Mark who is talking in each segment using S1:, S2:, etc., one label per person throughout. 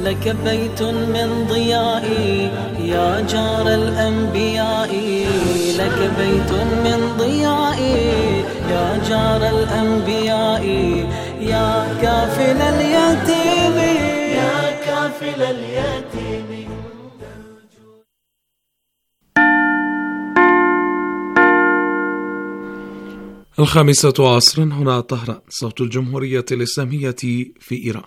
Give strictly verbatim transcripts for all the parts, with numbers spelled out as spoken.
S1: لك بيت من ضيائي يا جار الأنبياء، لك بيت من ضيائي يا جار الأنبياء، يا كافل اليتيم يا كافل اليتيم.
S2: الخامسة عصرا، هنا طهران، صوت الجمهورية الإسلامية في إيران.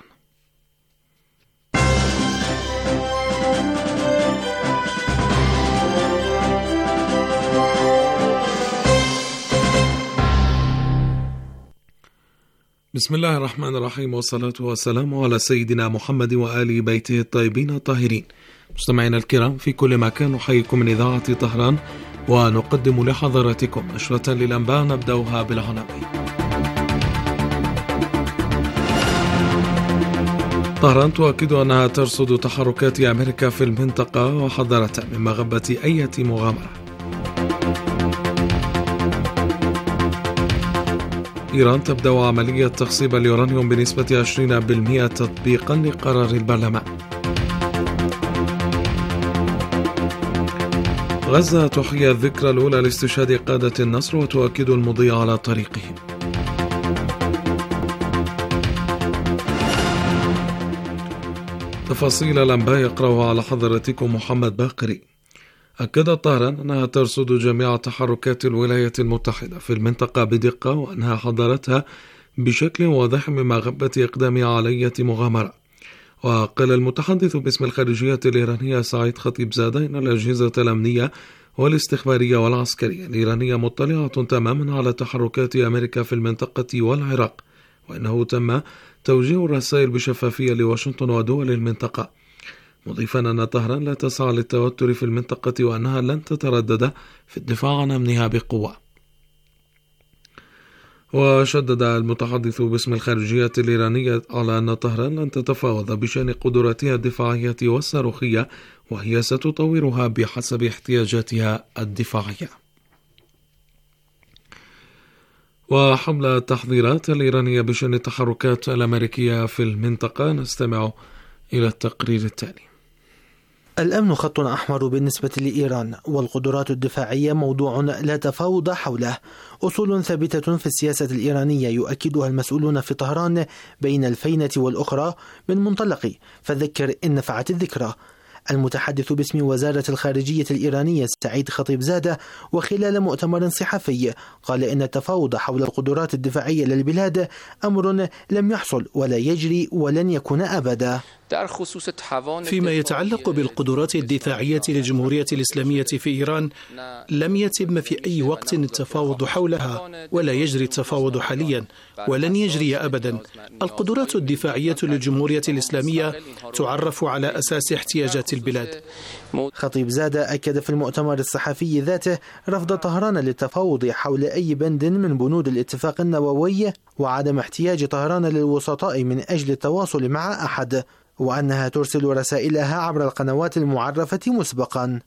S2: بسم الله الرحمن الرحيم، والصلاة والسلام على سيدنا محمد وآل بيته الطيبين الطاهرين. مستمعينا الكرام في كل مكان، نحييكم من إذاعة طهران ونقدم لحضراتكم نشرة للأنباء نبدأها بالعناوين. طهران تؤكد أنها ترصد تحركات أمريكا في المنطقة وحذرت من مغبة أي مغامرة. إيران تبدأ عملية تخصيب اليورانيوم بنسبة عشرين بالمئة تطبيقا لقرار البرلمان. غزة تحيي الذكرى الأولى لاستشهاد قادة النصر وتؤكد المضي على طريقهم. تفاصيل الأنباء يقرأها على حضرتكم محمد باقري. أكدت طهران أنها ترصد جميع تحركات الولايات المتحدة في المنطقة بدقة، وأنها حضرتها بشكل واضح من مغبة إقدام على مغامرة. وقال المتحدث باسم الخارجية الإيرانية سعيد خطيبزادة إن الأجهزة الأمنية والاستخبارية والعسكرية الإيرانية مطلعة تماما على تحركات أمريكا في المنطقة والعراق، وأنه تم توجيه الرسائل بشفافية لواشنطن ودول المنطقة، مضيفا أن طهران لا تسعى للتوتر في المنطقة وأنها لن تتردد في الدفاع عن أمنها بقوة. وشدد المتحدث باسم الخارجية الإيرانية على أن طهران لن تتفاوض بشأن قدراتها الدفاعية والصاروخية، وهي ستطورها بحسب احتياجاتها الدفاعية. وحمل التحذيرات الإيرانية بشأن التحركات الأمريكية في المنطقة، نستمع إلى التقرير التالي.
S3: الأمن خط أحمر بالنسبة لإيران، والقدرات الدفاعية موضوع لا تفاوض حوله. أصول ثابتة في السياسة الإيرانية يؤكدها المسؤولون في طهران بين الفينة والأخرى من منطلق فذكر إن نفعت الذكرى. المتحدث باسم وزارة الخارجية الإيرانية سعيد خطيبزادة وخلال مؤتمر صحفي قال إن التفاوض حول القدرات الدفاعية للبلاد أمر لم يحصل ولا يجري ولن يكون أبدا.
S4: فيما يتعلق بالقدرات الدفاعية للجمهورية الإسلامية في إيران، لم يتم في أي وقت التفاوض حولها ولا يجري التفاوض حاليا ولن يجري أبدا. القدرات الدفاعية للجمهورية الإسلامية تعرف على أساس احتياجات البلاد.
S3: خطيبزادة أكد في المؤتمر الصحفي ذاته رفض طهران للتفاوض حول أي بند من بنود الاتفاق النووي، وعدم احتياج طهران للوسطاء من أجل التواصل مع أحد، وأنها ترسل رسائلها عبر القنوات المعرفة مسبقا.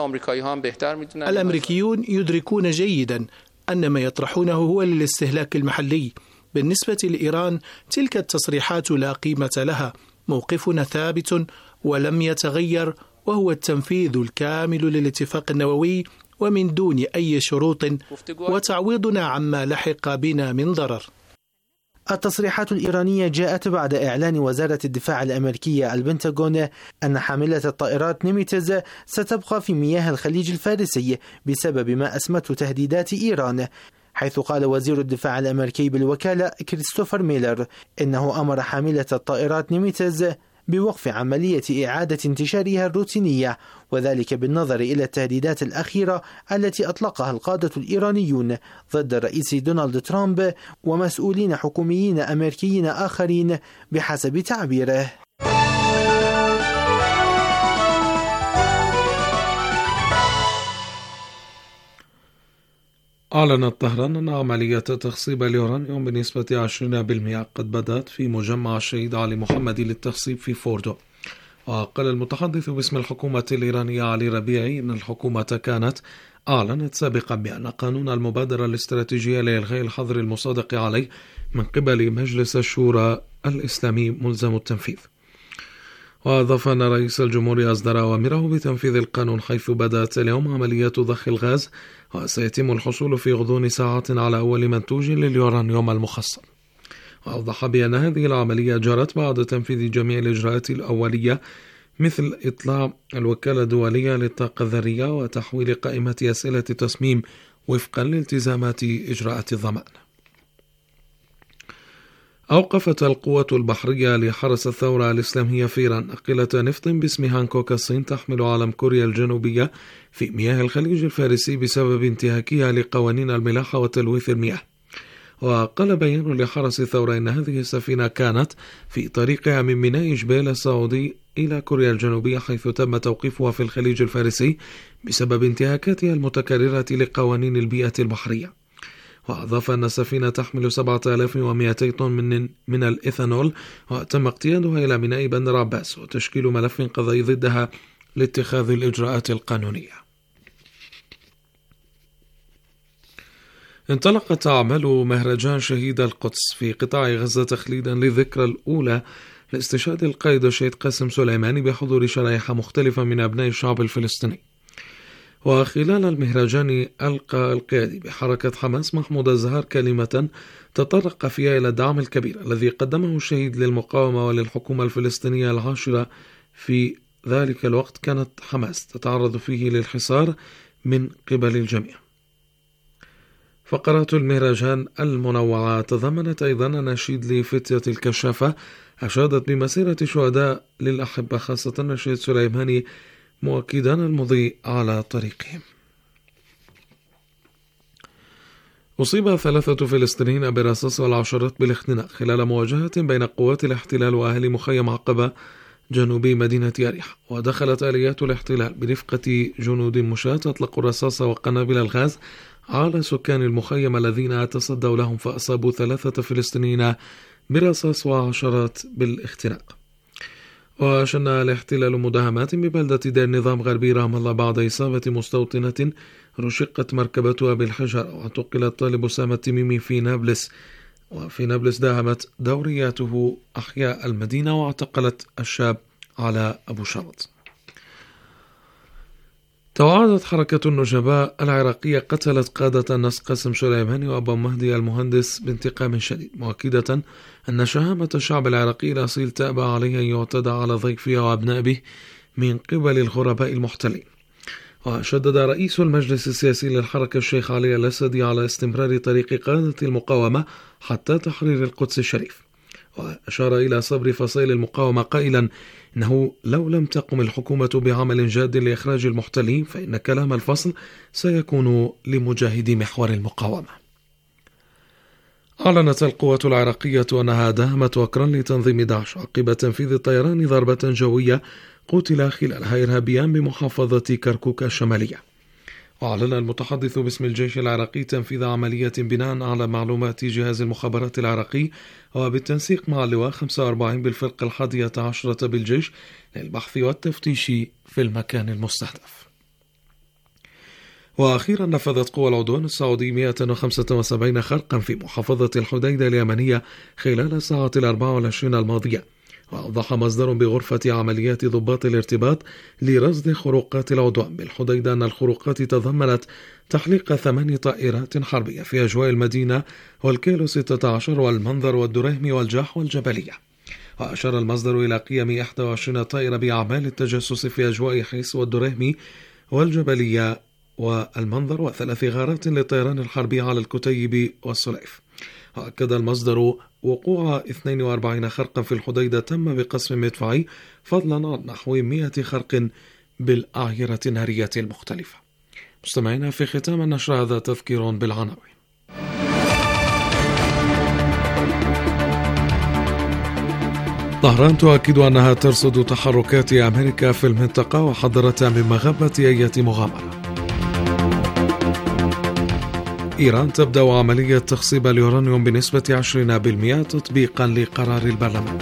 S4: الأمريكيون يدركون جيدا أن ما يطرحونه هو للاستهلاك المحلي. بالنسبة لإيران تلك التصريحات لا قيمة لها، موقفنا ثابت ولم يتغير، وهو التنفيذ الكامل للاتفاق النووي ومن دون أي شروط، وتعويضنا عما لحق بنا من ضرر.
S3: التصريحات الإيرانية جاءت بعد إعلان وزارة الدفاع الأمريكية البنتاغون أن حاملة الطائرات نيميتز ستبقى في مياه الخليج الفارسي بسبب ما أسمته تهديدات إيران، حيث قال وزير الدفاع الأمريكي بالوكالة كريستوفر ميلر إنه أمر حاملة الطائرات نيميتز بوقف عملية إعادة انتشارها الروتينية، وذلك بالنظر إلى التهديدات الأخيرة التي أطلقها القادة الإيرانيون ضد الرئيس دونالد ترامب ومسؤولين حكوميين أمريكيين آخرين بحسب تعبيره.
S2: أعلنت طهران أن عملية تخصيب اليورانيوم بنسبة عشرين بالمئة قد بدأت في مجمع الشهيد علي محمد للتخصيب في فوردو. وقال المتحدث باسم الحكومة الإيرانية علي ربيعي أن الحكومة كانت أعلنت سابقا بأن قانون المبادرة الاستراتيجية لإلغاء الحظر المصادق عليه من قبل مجلس الشورى الإسلامي ملزم التنفيذ. وأضاف أن رئيس الجمهورية أصدر أوامره بتنفيذ القانون، حيث بدأت اليوم عملية ضخ الغاز، وسيتم الحصول في غضون ساعات على أول منتوج لليورانيوم المخصب. وأوضح بأن هذه العملية جرت بعد تنفيذ جميع الإجراءات الأولية، مثل إطلاع الوكالة الدولية للطاقة الذرية وتحويل قائمة أسئلة التصميم وفقا لالتزامات إجراءات الضمان. أوقفت القوة البحرية لحرس الثورة الإسلامية في إيران ناقلة نفط باسم هانكوك الصين تحمل علم كوريا الجنوبية في مياه الخليج الفارسي بسبب انتهاكها لقوانين الملاحة وتلويث المياه. وقال بيان لحرس الثورة إن هذه السفينة كانت في طريقها من ميناء جبيل السعودي إلى كوريا الجنوبية، حيث تم توقيفها في الخليج الفارسي بسبب انتهاكاتها المتكررة لقوانين البيئة البحرية. وأضاف أن السفينة تحمل سبعة آلاف ومئتين طن من, من الإيثانول، وتم اقتيادها إلى ميناء بندر عباس وتشكيل ملف قضائي ضدها لاتخاذ الإجراءات القانونية. انطلقت أعمال مهرجان شهيد القدس في قطاع غزة تخليدا للذكرى الأولى لاستشهاد القائد الشهيد قاسم سليماني بحضور شرائح مختلفة من أبناء الشعب الفلسطيني. وخلال المهرجان ألقى القيادي بحركة حماس محمود الزهار كلمة تطرق فيها إلى الدعم الكبير الذي قدمه الشهيد للمقاومة وللحكومة الفلسطينية العاشرة في ذلك الوقت كانت حماس تتعرض فيه للحصار من قبل الجميع. فقرات المهرجان المنوعة تضمنت أيضا نشيد لفتية الكشافة أشادت بمسيرة شهداء للأحبة، خاصة الشهيد سليماني، مؤكدا المضي على طريقهم. أصيب ثلاثة فلسطينيين بالرصاص والعشرات بالاختناق خلال مواجهة بين قوات الاحتلال وأهل مخيم عقبة جنوبي مدينة أريحة. ودخلت آليات الاحتلال برفقة جنود مشاة أطلقوا الرصاص وقنابل الغاز على سكان المخيم الذين تصدوا لهم، فأصابوا ثلاثة فلسطينيين برصاص وعشرات بالاختناق. وشن الاحتلال مداهمات ببلدة دير نظام غربي رام الله بعد إصابة مستوطنة رشقت مركبتها بالحجر. واعتقل الطالب أسامة التميمي في نابلس، وفي نابلس داهمت دورياته أحياء المدينة واعتقلت الشاب على أبو شرط. توعدت حركة النجباء العراقية قتلت قادة النص قاسم سليماني وأبو مهدي المهندس بانتقام شديد، مؤكدة أن شهامة الشعب العراقي الأصيل تأبى عليه أن يعتدى على ضيفها وأبنائه من قبل الغرباء المحتلين. وشدد رئيس المجلس السياسي للحركة الشيخ علي الأسدي على استمرار طريق قادة المقاومة حتى تحرير القدس الشريف، وأشار إلى صبر فصيل المقاومة قائلا إنه لو لم تقم الحكومة بعمل جاد لإخراج المحتلين فإن كلام الفصل سيكون لمجاهدي محور المقاومة. أعلنت القوة العراقية أنها داهمت وكرا لتنظيم داعش عقب تنفيذ الطيران ضربة جوية قتل خلالها إرهابيان بمحافظة كركوك الشمالية. وأعلن المتحدث باسم الجيش العراقي تنفيذ عملية بناء على معلومات جهاز المخابرات العراقي وبالتنسيق مع اللواء خمسة وأربعين بالفرقة الحادية عشرة بالجيش للبحث والتفتيش في المكان المستهدف. وأخيرا نفذت قوى العدوان السعودي مئة وخمسة وسبعين خرقا في محافظة الحديدة اليمنية خلال الساعات الأربع والعشرين الماضية. وأوضح مصدر بغرفة عمليات ضباط الارتباط لرصد خروقات العدوان بالحديدة أن الخروقات تضمنت تحليق ثمان طائرات حربية في أجواء المدينة والكيلو ستة عشر والمنظر والدرهم والجاح والجبلية. وأشار المصدر إلى قيام إحدى وعشرين طائرة بأعمال التجسس في أجواء حيس والدرهم والجبلية والمنظر، وثلاث غارات للطيران الحربي على الكتيب والسليف. وأكد المصدر وقوع اثنين وأربعين خرقا في الحديدة تم بقصف مدفعي، فضلا عن نحو مئة خرق بالأعيرة النارية المختلفة. مستمعينا، في ختام النشر هذا تذكير بالعناوين. طهران تؤكد أنها ترصد تحركات أمريكا في المنطقة وحذرتها من مغبة أي مغامرة. إيران تبدأ عملية تخصيب اليورانيوم بنسبة عشرين بالمئة تطبيقا لقرار البرلمان.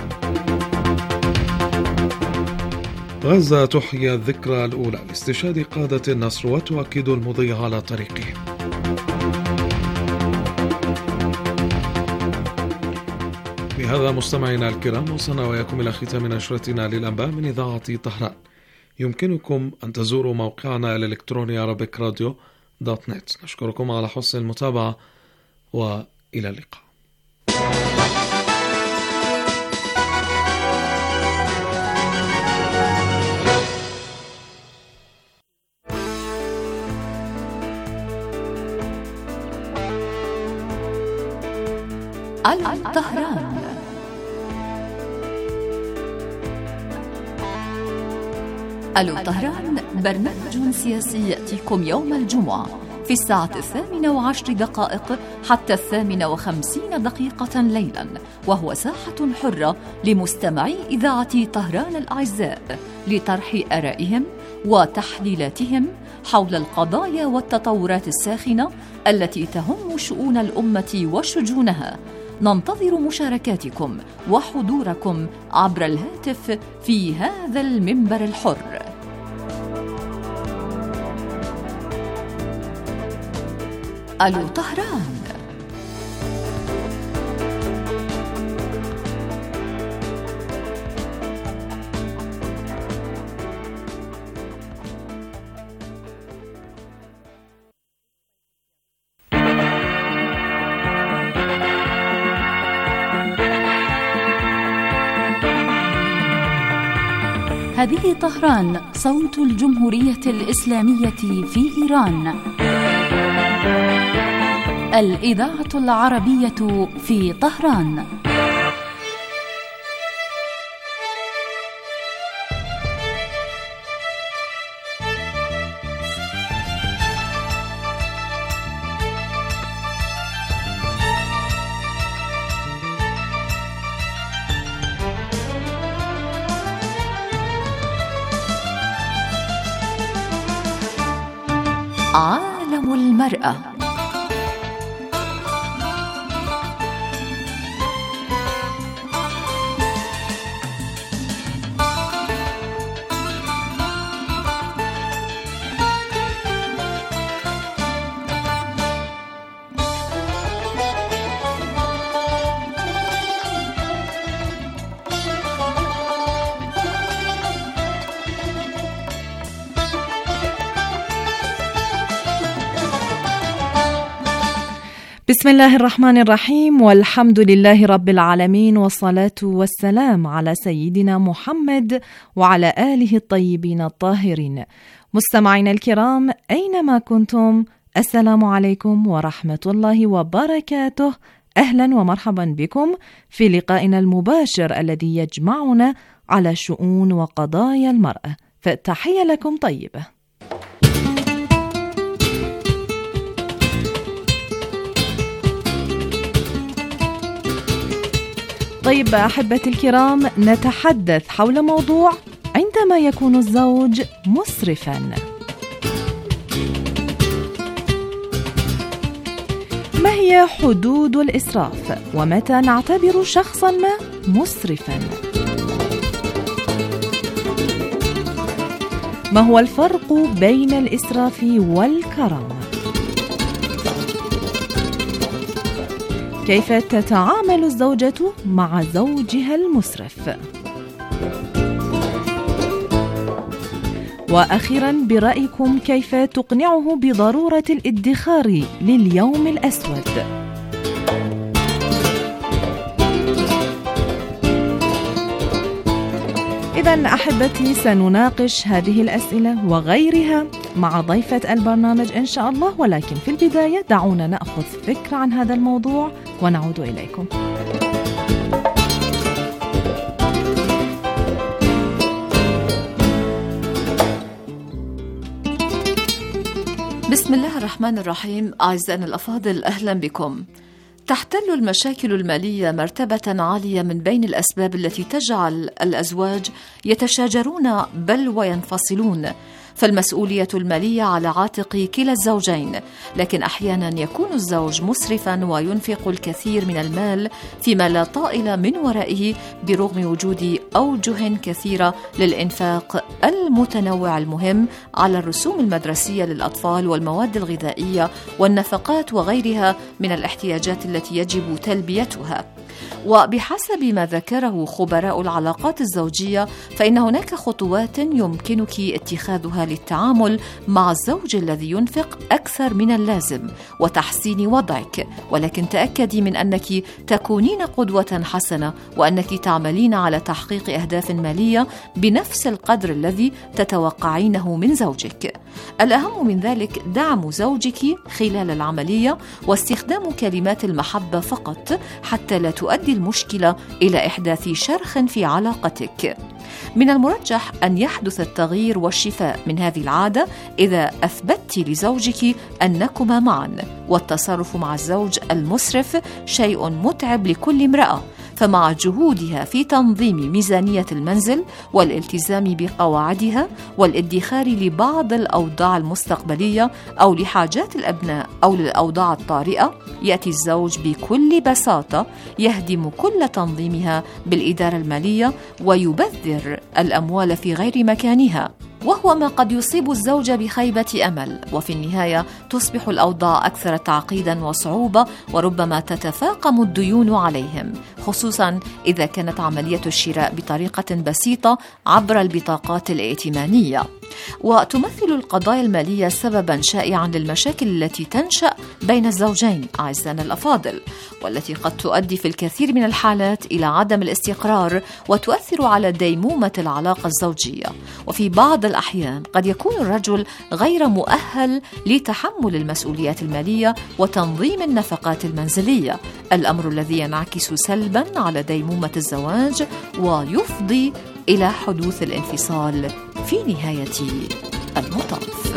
S2: غزة تحيي الذكرى الأولى لاستشهاد قادة النصر وتؤكد المضي على طريقهم. بهذا مستمعينا الكرام وصلنا وإياكم إلى ختام نشرتنا للأنباء من إذاعة طهران. يمكنكم أن تزوروا موقعنا الإلكتروني عربيك راديو دوت نت. نشكركم على حسن المتابعة وإلى اللقاء.
S5: الطهران. ألو طهران برنامج سياسي يأتيكم يوم الجمعة في الساعة الثامنة وعشر دقائق حتى الثامنة وخمسين دقيقة ليلا، وهو ساحة حرة لمستمعي إذاعة طهران الأعزاء لطرح آرائهم وتحليلاتهم حول القضايا والتطورات الساخنة التي تهم شؤون الأمة وشجونها. ننتظر مشاركاتكم وحضوركم عبر الهاتف في هذا المنبر الحر. ألو طهران. هذه طهران، صوت الجمهورية الإسلامية في إيران، الإذاعة العربية في طهران. عالم المرأة.
S6: بسم الله الرحمن الرحيم، والحمد لله رب العالمين، والصلاة والسلام على سيدنا محمد وعلى آله الطيبين الطاهرين. مستمعينا الكرام أينما كنتم، السلام عليكم ورحمة الله وبركاته. أهلا ومرحبا بكم في لقائنا المباشر الذي يجمعنا على شؤون وقضايا المرأة، فالتحية لكم طيبة. طيب أحبتي الكرام، نتحدث حول موضوع عندما يكون الزوج مسرفاً. ما هي حدود الإسراف؟ ومتى نعتبر شخصاً ما مسرفاً؟ ما هو الفرق بين الإسراف والكرامة؟ كيف تتعامل الزوجة مع زوجها المسرف؟ وأخيراً برأيكم كيف تقنعه بضرورة الادخار لليوم الأسود؟ إذن أحبتي سنناقش هذه الأسئلة وغيرها مع ضيفة البرنامج إن شاء الله، ولكن في البداية دعونا نأخذ فكرة عن هذا الموضوع ونعود إليكم.
S5: بسم الله الرحمن الرحيم. أعزائنا الأفاضل، أهلا بكم. تحتل المشاكل المالية مرتبة عالية من بين الأسباب التي تجعل الأزواج يتشاجرون بل وينفصلون، فالمسؤولية المالية على عاتق كلا الزوجين، لكن أحيانا يكون الزوج مسرفا وينفق الكثير من المال فيما لا طائل من ورائه، برغم وجود أوجه كثيرة للإنفاق المتنوع المهم على الرسوم المدرسية للأطفال والمواد الغذائية والنفقات وغيرها من الاحتياجات التي يجب تلبيتها. وبحسب ما ذكره خبراء العلاقات الزوجية فإن هناك خطوات يمكنك اتخاذها للتعامل مع الزوج الذي ينفق أكثر من اللازم وتحسين وضعك، ولكن تأكدي من أنك تكونين قدوة حسنة وأنك تعملين على تحقيق أهداف مالية بنفس القدر الذي تتوقعينه من زوجك. الأهم من ذلك دعم زوجك خلال العملية واستخدام كلمات المحبة فقط حتى لا تؤدي المشكلة إلى إحداث شرخ في علاقتك. من المرجح أن يحدث التغيير والشفاء من هذه العادة إذا أثبتت لزوجك أنكما معا، والتصرف مع الزوج المسرف شيء متعب لكل امرأة، فمع جهودها في تنظيم ميزانية المنزل والالتزام بقواعدها والادخار لبعض الأوضاع المستقبلية أو لحاجات الأبناء أو للأوضاع الطارئة، يأتي الزوج بكل بساطة يهدم كل تنظيمها بالإدارة المالية ويبذر الأموال في غير مكانها، وهو ما قد يصيب الزوج بخيبة أمل، وفي النهاية تصبح الأوضاع أكثر تعقيدا وصعوبة وربما تتفاقم الديون عليهم، خصوصا إذا كانت عملية الشراء بطريقة بسيطة عبر البطاقات الائتمانية. وتمثل القضايا المالية سببا شائعا للمشاكل التي تنشأ بين الزوجين أعزائنا الأفاضل، والتي قد تؤدي في الكثير من الحالات إلى عدم الاستقرار وتؤثر على ديمومة العلاقة الزوجية. وفي بعض الأحيان قد يكون الرجل غير مؤهل لتحمل المسؤوليات المالية وتنظيم النفقات المنزلية، الأمر الذي ينعكس سلبا على ديمومة الزواج ويفضي إلى حدوث الانفصال في نهاية المطاف.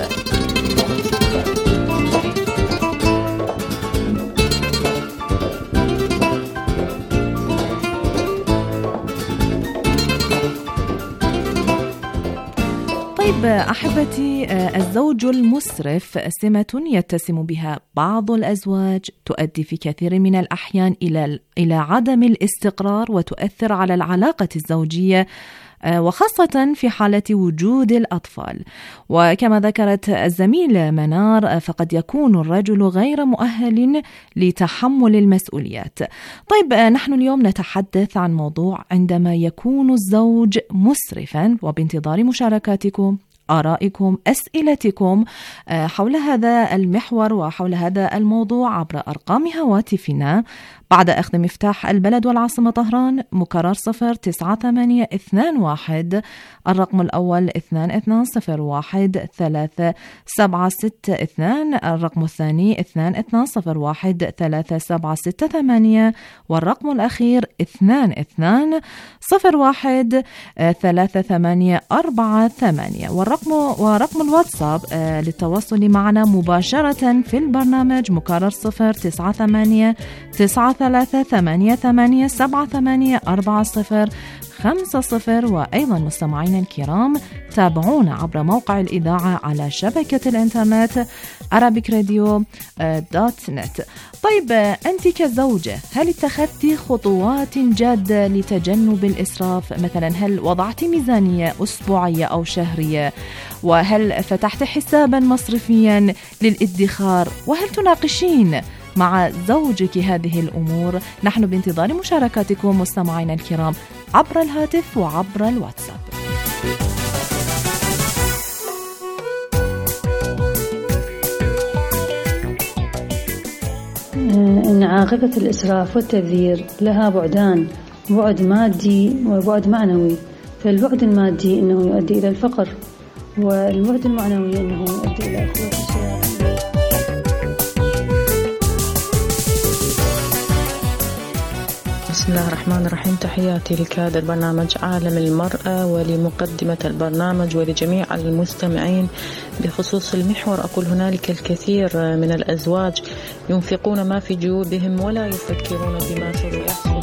S6: طيب أحبتي، الزوج المسرف سمة يتسم بها بعض الأزواج، تؤدي في كثير من الأحيان إلى إلى عدم الاستقرار وتؤثر على العلاقة الزوجية، وخاصة في حالة وجود الأطفال. وكما ذكرت الزميلة منار فقد يكون الرجل غير مؤهل لتحمل المسؤوليات. طيب نحن اليوم نتحدث عن موضوع عندما يكون الزوج مسرفا، وبانتظار مشاركاتكم، آرائكم، أسئلتكم حول هذا المحور وحول هذا الموضوع عبر أرقام هواتفنا بعد أخذ مفتاح البلد والعاصمة طهران مكرر صفر تسعة ثمانية اثنان واحد، الرقم الأول اثنان اثنان صفر واحد ثلاثة سبعة ستة اثنان، الرقم الثاني اثنان اثنان صفر واحد ثلاثة سبعة ستة ثمانية، والرقم الأخير اثنان اثنان صفر واحد ثلاثة ثمانية أربعة ثمانية، والرقم ورقم الواتساب للتواصل معنا مباشرة في البرنامج مكرر صفر تسعة ثمانية تسعة ثلاثة ثمانية ثمانية سبعة ثمانية أربعة صفر خمسة صفر. وأيضا مستمعينا الكرام تابعونا عبر موقع الإذاعة على شبكة الإنترنت arabic radio دوت نت. طيب أنت كزوجة هل اتخذتي خطوات جادة لتجنب الإسراف؟ مثلا هل وضعتي ميزانية أسبوعية أو شهرية؟ وهل فتحت حسابا مصرفيا للإدخار؟ وهل تناقشين مع زوجك هذه الأمور؟ نحن بانتظار مشاركاتكم مستمعينا الكرام عبر الهاتف وعبر الواتساب.
S7: إن عاقبة الإسراف والتبذير لها بعدان، بعد مادي وبعد معنوي. فالبعد المادي أنه يؤدي إلى الفقر، والبعد المعنوي أنه يؤدي إلى أخوة الشياطين.
S8: بسم الله الرحمن الرحيم. تحياتي لكادر برنامج عالم المرأة ولمقدمة البرنامج ولجميع المستمعين. بخصوص المحور أقول هنالك الكثير من الأزواج ينفقون ما في جيوبهم ولا يفكرون بما سوف يحصل.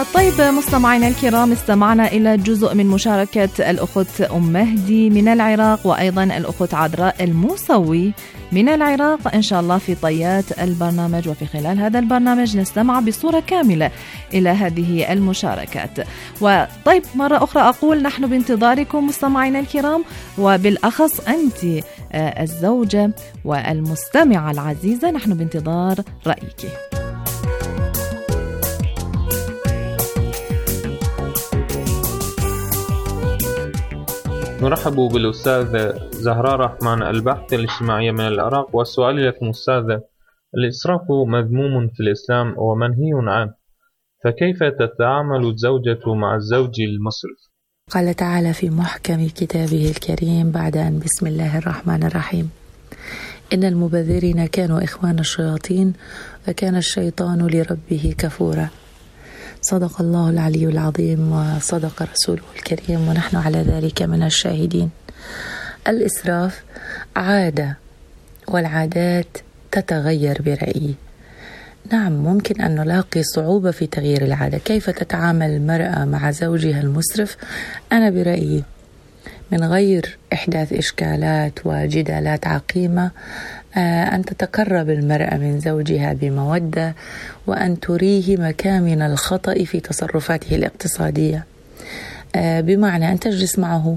S6: طيب مستمعينا الكرام، استمعنا إلى جزء من مشاركة الأخت أم مهدي من العراق، وأيضا الأخت عذراء الموسوي من العراق. إن شاء الله في طيات البرنامج وفي خلال هذا البرنامج نستمع بصورة كاملة إلى هذه المشاركات. وطيب مرة أخرى أقول نحن بانتظاركم مستمعينا الكرام، وبالأخص أنت الزوجة والمستمعة العزيزة، نحن بانتظار رأيك.
S9: نرحب بالأستاذة زهراء رحمن الباحثة الاجتماعية من العراق. والسؤال لكم أستاذة: الإسراف مذموم في الإسلام ومنهي عنه، فكيف تتعامل الزوجة مع الزوج المسرف؟
S10: قال تعالى في محكم كتابه الكريم بعد أن بسم الله الرحمن الرحيم: إن المبذرين كانوا إخوان الشياطين وكان الشيطان لربه كفورا. صدق الله العلي العظيم وصدق رسوله الكريم، ونحن على ذلك من الشاهدين. الإسراف عادة، والعادات تتغير برأيي. نعم، ممكن أن نلاقي صعوبة في تغيير العادة. كيف تتعامل المرأة مع زوجها المسرف؟ أنا برأيي من غير إحداث إشكالات وجدالات عقيمة أن تتقرب المرأة من زوجها بمودة، وأن تريه مكامن الخطأ في تصرفاته الاقتصادية، بمعنى أن تجلس معه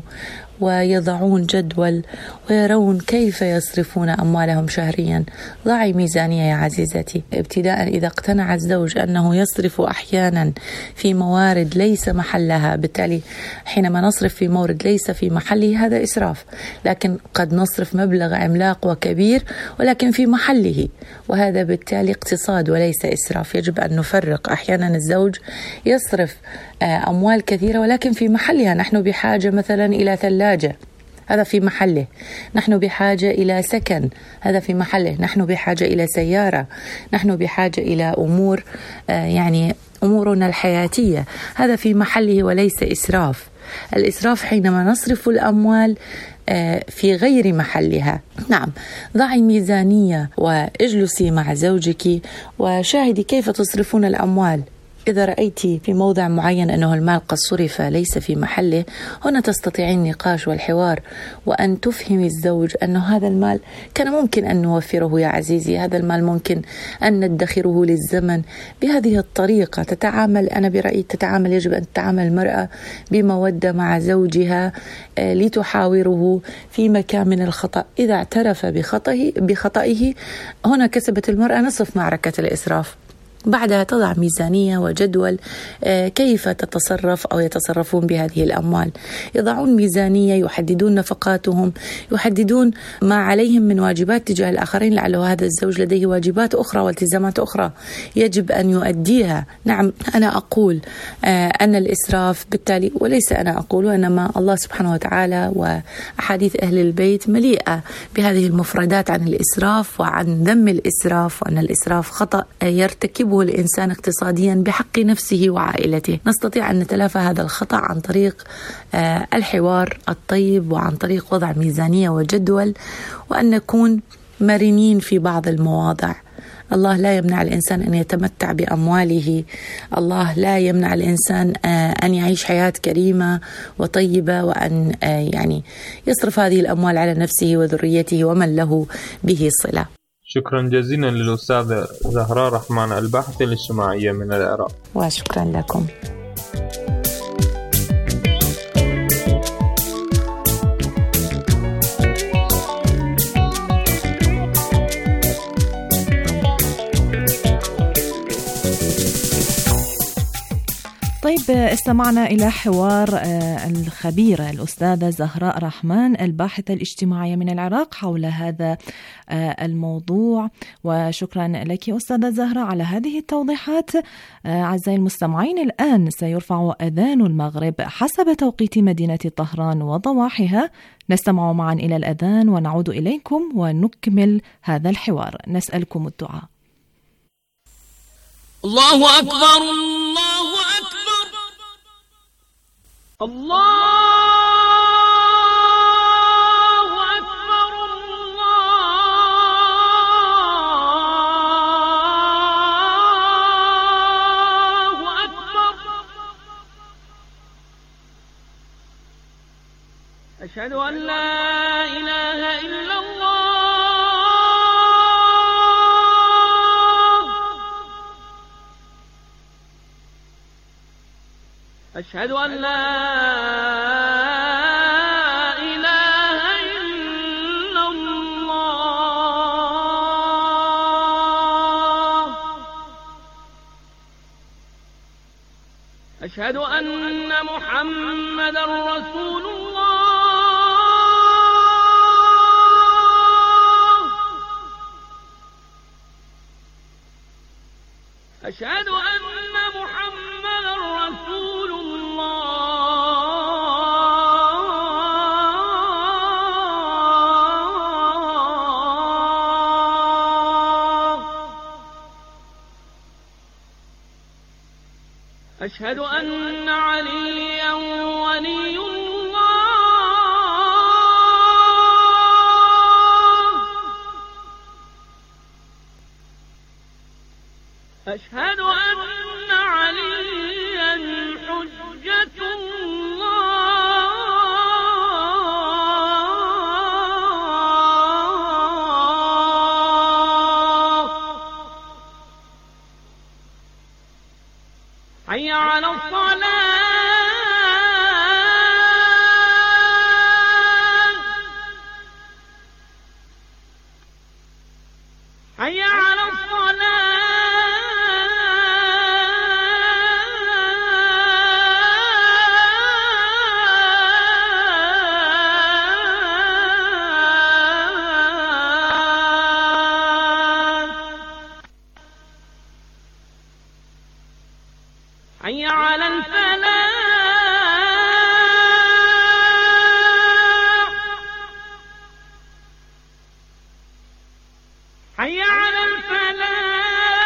S10: ويضعون جدول ويرون كيف يصرفون أموالهم شهريا. ضعي ميزانية يا عزيزتي. ابتداء إذا اقتنع الزوج أنه يصرف أحيانا في موارد ليس محلها، بالتالي حينما نصرف في مورد ليس في محله هذا إسراف. لكن قد نصرف مبلغ عملاق وكبير ولكن في محله، وهذا بالتالي اقتصاد وليس إسراف. يجب أن نفرق. أحيانا الزوج يصرف أموال كثيرة ولكن في محلها. نحن بحاجة مثلا إلى ثلاجة، هذا في محله. نحن بحاجة إلى سكن، هذا في محله. نحن بحاجة إلى سيارة، نحن بحاجة إلى أمور يعني أمورنا الحياتية، هذا في محله وليس إسراف. الإسراف حينما نصرف الأموال في غير محلها. نعم، ضعي ميزانية واجلسي مع زوجك وشاهدي كيف تصرفون الأموال. إذا رأيت في موضع معين أنه المال قد صرف ليس في محله، هنا تستطيعين النقاش والحوار، وأن تفهمي الزوج أنه هذا المال كان ممكن أن نوفره يا عزيزي، هذا المال ممكن أن ندخره للزمن. بهذه الطريقة تتعامل. أنا برأيي تتعامل يجب أن تتعامل المرأة بمودة مع زوجها لتحاوره في مكان من الخطأ. إذا اعترف بخطئه بخطئه هنا كسبت المرأة نصف معركة الإسراف. بعدها تضع ميزانية وجدول كيف تتصرف أو يتصرفون بهذه الأموال. يضعون ميزانية، يحددون نفقاتهم، يحددون ما عليهم من واجبات تجاه الآخرين. لعله هذا الزوج لديه واجبات أخرى والتزامات أخرى يجب أن يؤديها. نعم، أنا أقول أن الإسراف بالتالي، وليس أنا أقول وإنما الله سبحانه وتعالى وأحاديث أهل البيت مليئة بهذه المفردات عن الإسراف وعن ذم الإسراف، وأن الإسراف خطأ يرتكبه الإنسان اقتصاديا بحق نفسه وعائلته. نستطيع أن نتلافى هذا الخطأ عن طريق الحوار الطيب، وعن طريق وضع ميزانية وجدول، وأن نكون مرنين في بعض المواضع. الله لا يمنع الإنسان أن يتمتع بأمواله، الله لا يمنع الإنسان أن يعيش حياة كريمة وطيبة، وأن يعني يصرف هذه الأموال على نفسه وذريته ومن له به صلة.
S9: شكرا جزيلا للأستاذة زهراء رحمن الباحثة الاجتماعية من العراق.
S10: وشكرا لكم.
S6: طيب، استمعنا إلى حوار الخبيرة الأستاذة زهراء رحمن الباحثة الاجتماعية من العراق حول هذا الموضوع، وشكرا لك أستاذة زهراء على هذه التوضيحات. أعزائي المستمعين، الآن سيرفع أذان المغرب حسب توقيت مدينة طهران وضواحيها. نستمع معا إلى الأذان ونعود إليكم ونكمل هذا الحوار. نسألكم الدعاء.
S11: الله أكبر، الله أكبر، الله أكبر، الله أكبر. أشهد أن لا إله إلا الله. أشهد أن لا إله إلا الله. أشهد أن محمدا رسول الله. أشهد أن محمدا رسول الله. أشهد أن عليا ولي الله. أشهد أن عليا حجة الله. حي على الصلاة. حي على الصلاة. حي على الفلاح. حي على الفلاح.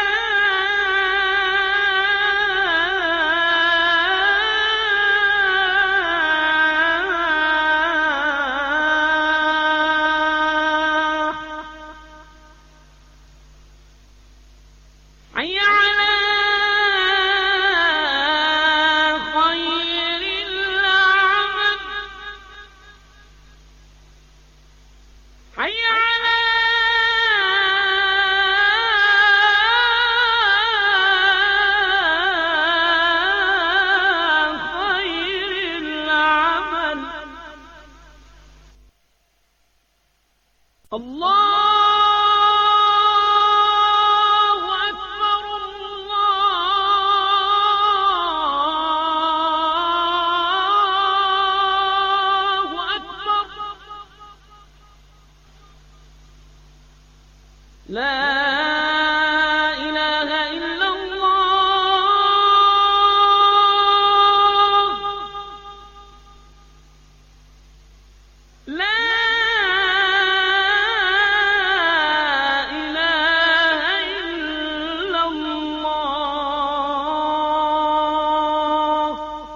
S11: حي على خير العمل. حي على خير العمل. الله أكبر. الله أكبر. لا إله إلا الله. لا إله إلا الله.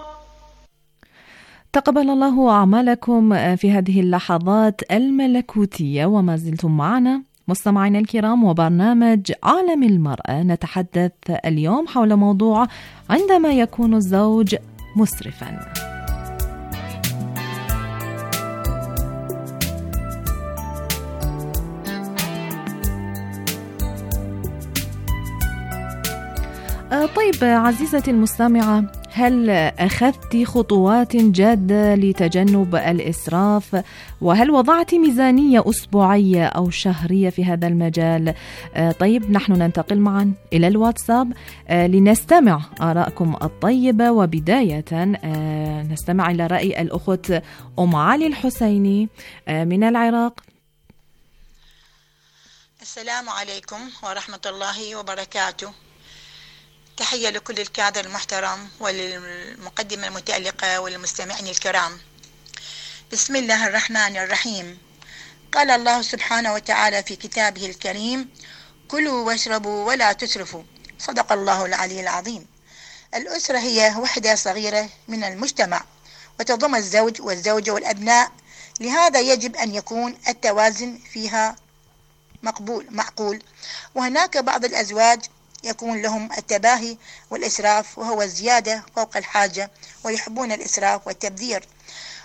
S6: تقبل الله أعمالكم في هذه اللحظات الملكوتية، وما زلتم معنا مستمعينا الكرام وبرنامج عالم المرأة. نتحدث اليوم حول موضوع عندما يكون الزوج مسرفا. طيب عزيزتي المستمعة، هل أخذت خطوات جادة لتجنب الإسراف؟ وهل وضعت ميزانية أسبوعية أو شهرية في هذا المجال؟ طيب نحن ننتقل معا إلى الواتساب لنستمع آراءكم الطيبة. وبداية نستمع إلى رأي الأخت أم علي الحسيني من العراق.
S12: السلام عليكم ورحمة الله وبركاته. تحية لكل الكادر المحترم وللمقدمة المتألقة والمستمعين الكرام. بسم الله الرحمن الرحيم. قال الله سبحانه وتعالى في كتابه الكريم: كلوا واشربوا ولا تسرفوا. صدق الله العلي العظيم. الأسرة هي وحدة صغيرة من المجتمع وتضم الزوج والزوجة والأبناء، لهذا يجب أن يكون التوازن فيها مقبول معقول. وهناك بعض الأزواج يكون لهم التباهي والإسراف، وهو الزيادة فوق الحاجة، ويحبون الإسراف والتبذير.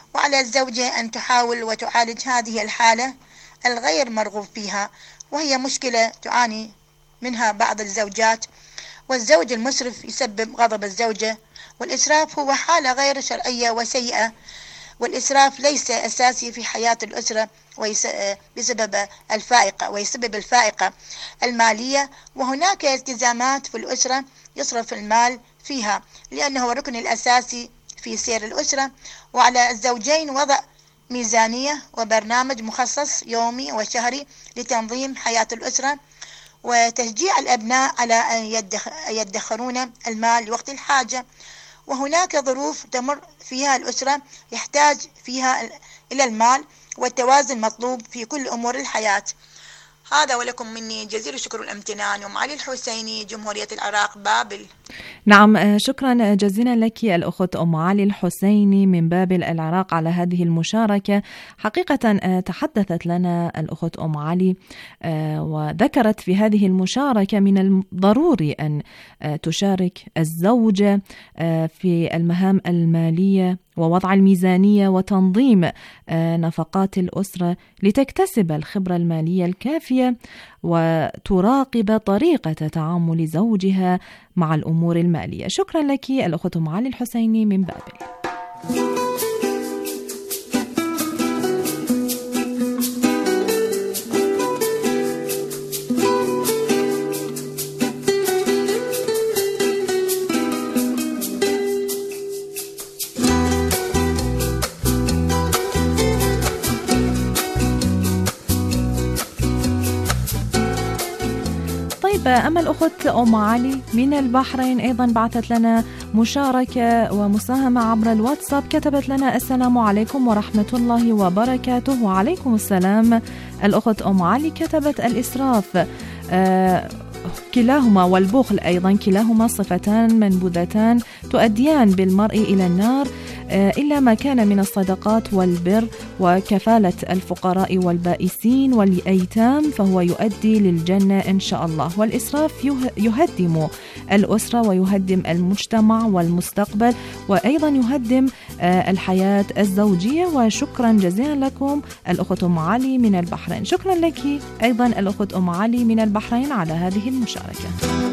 S12: وعلى الزوجة أن تحاول وتعالج هذه الحالة الغير مرغوب فيها، وهي مشكلة تعاني منها بعض الزوجات. والزوج المسرف يسبب غضب الزوجة، والإسراف هو حالة غير شرعية وسيئة، والإسراف ليس أساسي في حياة الأسرة بسبب الفائقة ويسبب الفائقة المالية، وهناك التزامات في الأسرة يصرف المال فيها لأنه هو الركن الأساسي في سير الأسرة. وعلى الزوجين وضع ميزانية وبرنامج مخصص يومي وشهري لتنظيم حياة الأسرة، وتشجيع الأبناء على أن يدخرون المال لوقت الحاجة. وهناك ظروف تمر فيها الأسرة يحتاج فيها إلى المال، والتوازن مطلوب في كل أمور الحياة. هذا ولكم مني جزيل الشكر والامتنان. ومعالي الحسيني، جمهورية العراق، بابل.
S6: نعم، شكرا جزيلا لك الأخت أم علي الحسيني من بابل العراق على هذه المشاركة. حقيقة تحدثت لنا الأخت أم علي وذكرت في هذه المشاركة من الضروري أن تشارك الزوجة في المهام المالية ووضع الميزانية وتنظيم نفقات الأسرة لتكتسب الخبرة المالية الكافية وتراقب طريقة تعامل زوجها مع الأمور المالية. شكرا لك الأخت أم علي الحسيني من بابل. أما الأخت أم علي من البحرين أيضا بعثت لنا مشاركة ومساهمة عبر الواتساب. كتبت لنا: السلام عليكم ورحمة الله وبركاته. وعليكم السلام. الأخت أم علي كتبت: الإسراف آه كلاهما والبخل أيضا كلاهما صفتان منبوذتان تؤديان بالمرء إلى النار، إلا ما كان من الصدقات والبر وكفالة الفقراء والبائسين والأيتام فهو يؤدي للجنة إن شاء الله. والإسراف يهدم الأسرة ويهدم المجتمع والمستقبل، وأيضا يهدم الحياة الزوجية. وشكرا جزيلا لكم الأخت أم علي من البحرين. شكرا لك أيضا الأخت أم علي من البحرين على هذه المشاركة.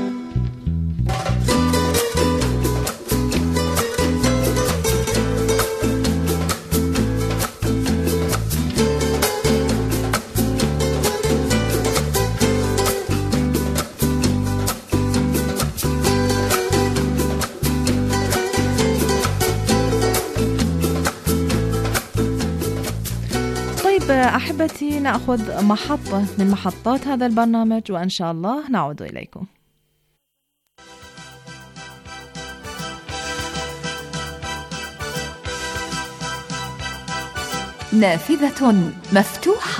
S6: أحبتي، نأخذ محطة من محطات هذا البرنامج وإن شاء الله نعود إليكم.
S5: نافذة مفتوحة.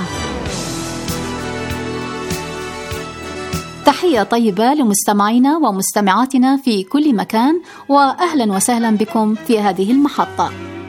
S5: تحية طيبة لمستمعينا ومستمعاتنا في كل مكان، وأهلا وسهلا بكم في هذه المحطة.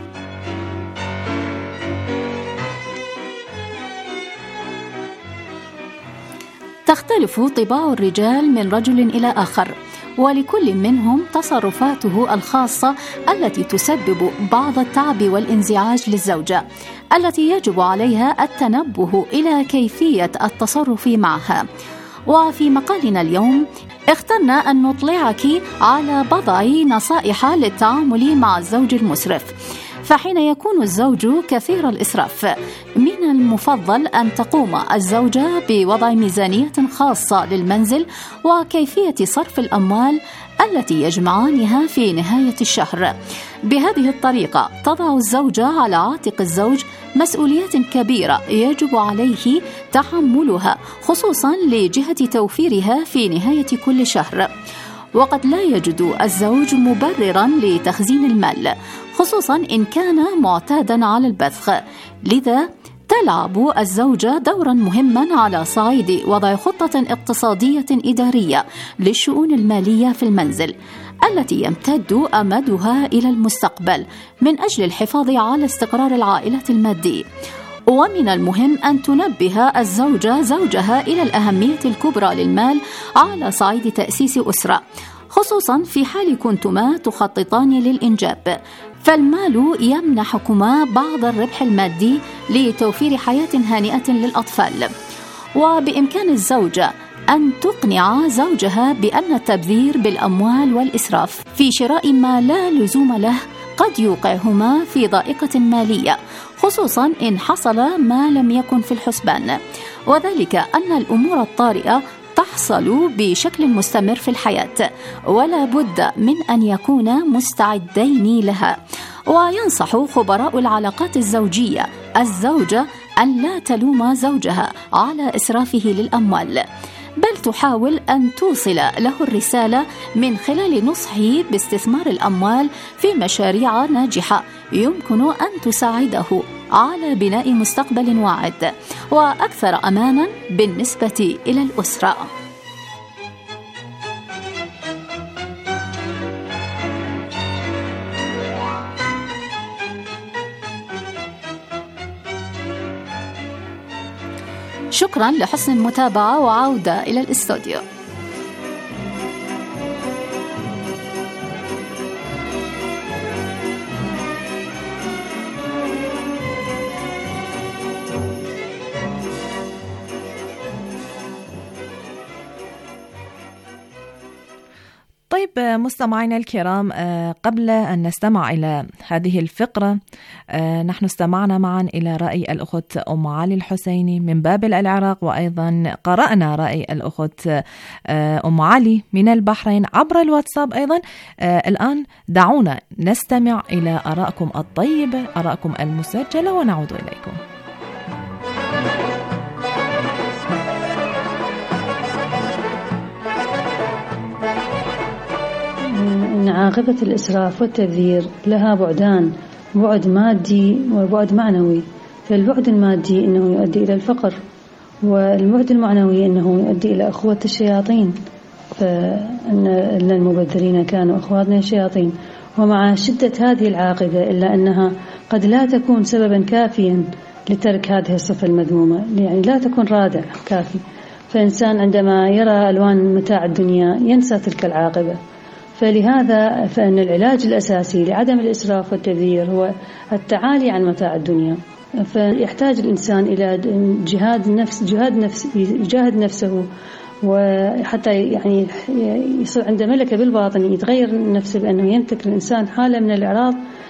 S5: تختلف طباع الرجال من رجل إلى آخر، ولكل منهم تصرفاته الخاصة التي تسبب بعض التعب والانزعاج للزوجة، التي يجب عليها التنبه إلى كيفية التصرف معها. وفي مقالنا اليوم اخترنا أن نطلعك على بضع نصائح للتعامل مع الزوج المسرف. فحين يكون الزوج كثير الإسراف، من المفضل أن تقوم الزوجة بوضع ميزانية خاصة للمنزل وكيفية صرف الأموال التي يجمعانها في نهاية الشهر. بهذه الطريقة تضع الزوجة على عاتق الزوج مسؤوليات كبيرة يجب عليه تحملها، خصوصا لجهة توفيرها في نهاية كل شهر. وقد لا يجد الزوج مبررا لتخزين المال، خصوصا إن كان معتادا على البذخ. لذا تلعب الزوجة دورا مهما على صعيد وضع خطة اقتصادية إدارية للشؤون المالية في المنزل، التي يمتد أمدها إلى المستقبل من أجل الحفاظ على استقرار العائلة المادي. ومن المهم أن تنبه الزوجة زوجها إلى الأهمية الكبرى للمال على صعيد تأسيس أسرة،
S13: خصوصا في حال كنتما تخططان للإنجاب، فالمال يمنحكما بعض الربح المادي لتوفير حياة هانئة للأطفال. وبإمكان الزوجة أن تقنع زوجها بأن التبذير بالأموال والإسراف في شراء ما لا لزوم له قد يوقعهما في ضائقة مالية، خصوصا إن حصل ما لم يكن في الحسبان، وذلك أن الأمور الطارئة تحصل بشكل مستمر في الحياة، ولا بد من أن يكونا مستعدين لها. وينصح خبراء العلاقات الزوجية الزوجة أن لا تلوم زوجها على إسرافه للأموال، بل تحاول أن توصل له الرسالة من خلال نصحه باستثمار الأموال في مشاريع ناجحة يمكن أن تساعده على بناء مستقبل واعد وأكثر أمانا بالنسبة إلى الأسرة. شكرا لحسن المتابعة، وعودة إلى الاستوديو.
S6: طيب مستمعينا الكرام، قبل أن نستمع إلى هذه الفقرة نحن استمعنا معا إلى رأي الأخت أم علي الحسيني من بابل العراق، وأيضا قرأنا رأي الأخت أم علي من البحرين عبر الواتساب أيضا. الآن دعونا نستمع إلى آرائكم الطيبة، آرائكم المسجلة، ونعود إليكم.
S7: إن عاقبة الإسراف والتبذير لها بعدان، بعد مادي وبعد معنوي. فالبعد المادي إنه يؤدي إلى الفقر، والبعد المعنوي إنه يؤدي إلى أخوة الشياطين، فإن المبذرين كانوا أخواتنا الشياطين. ومع شدة هذه العاقبة إلا أنها قد لا تكون سببا كافيا لترك هذه الصفة المذمومة، يعني لا تكون رادع كافي. فإنسان عندما يرى ألوان متاع الدنيا ينسى تلك العاقبة. فلهذا فإن العلاج الأساسي لعدم الإسراف والتبذير هو التعالي عن متاع الدنيا. فيحتاج الإنسان إلى جهاد نفس جهاد نفس يجاهد نفسه، وحتى يعني يصير عنده ملكة بالباطن، يتغير نفسه بأنه يمتلك الإنسان حالة من الإعراض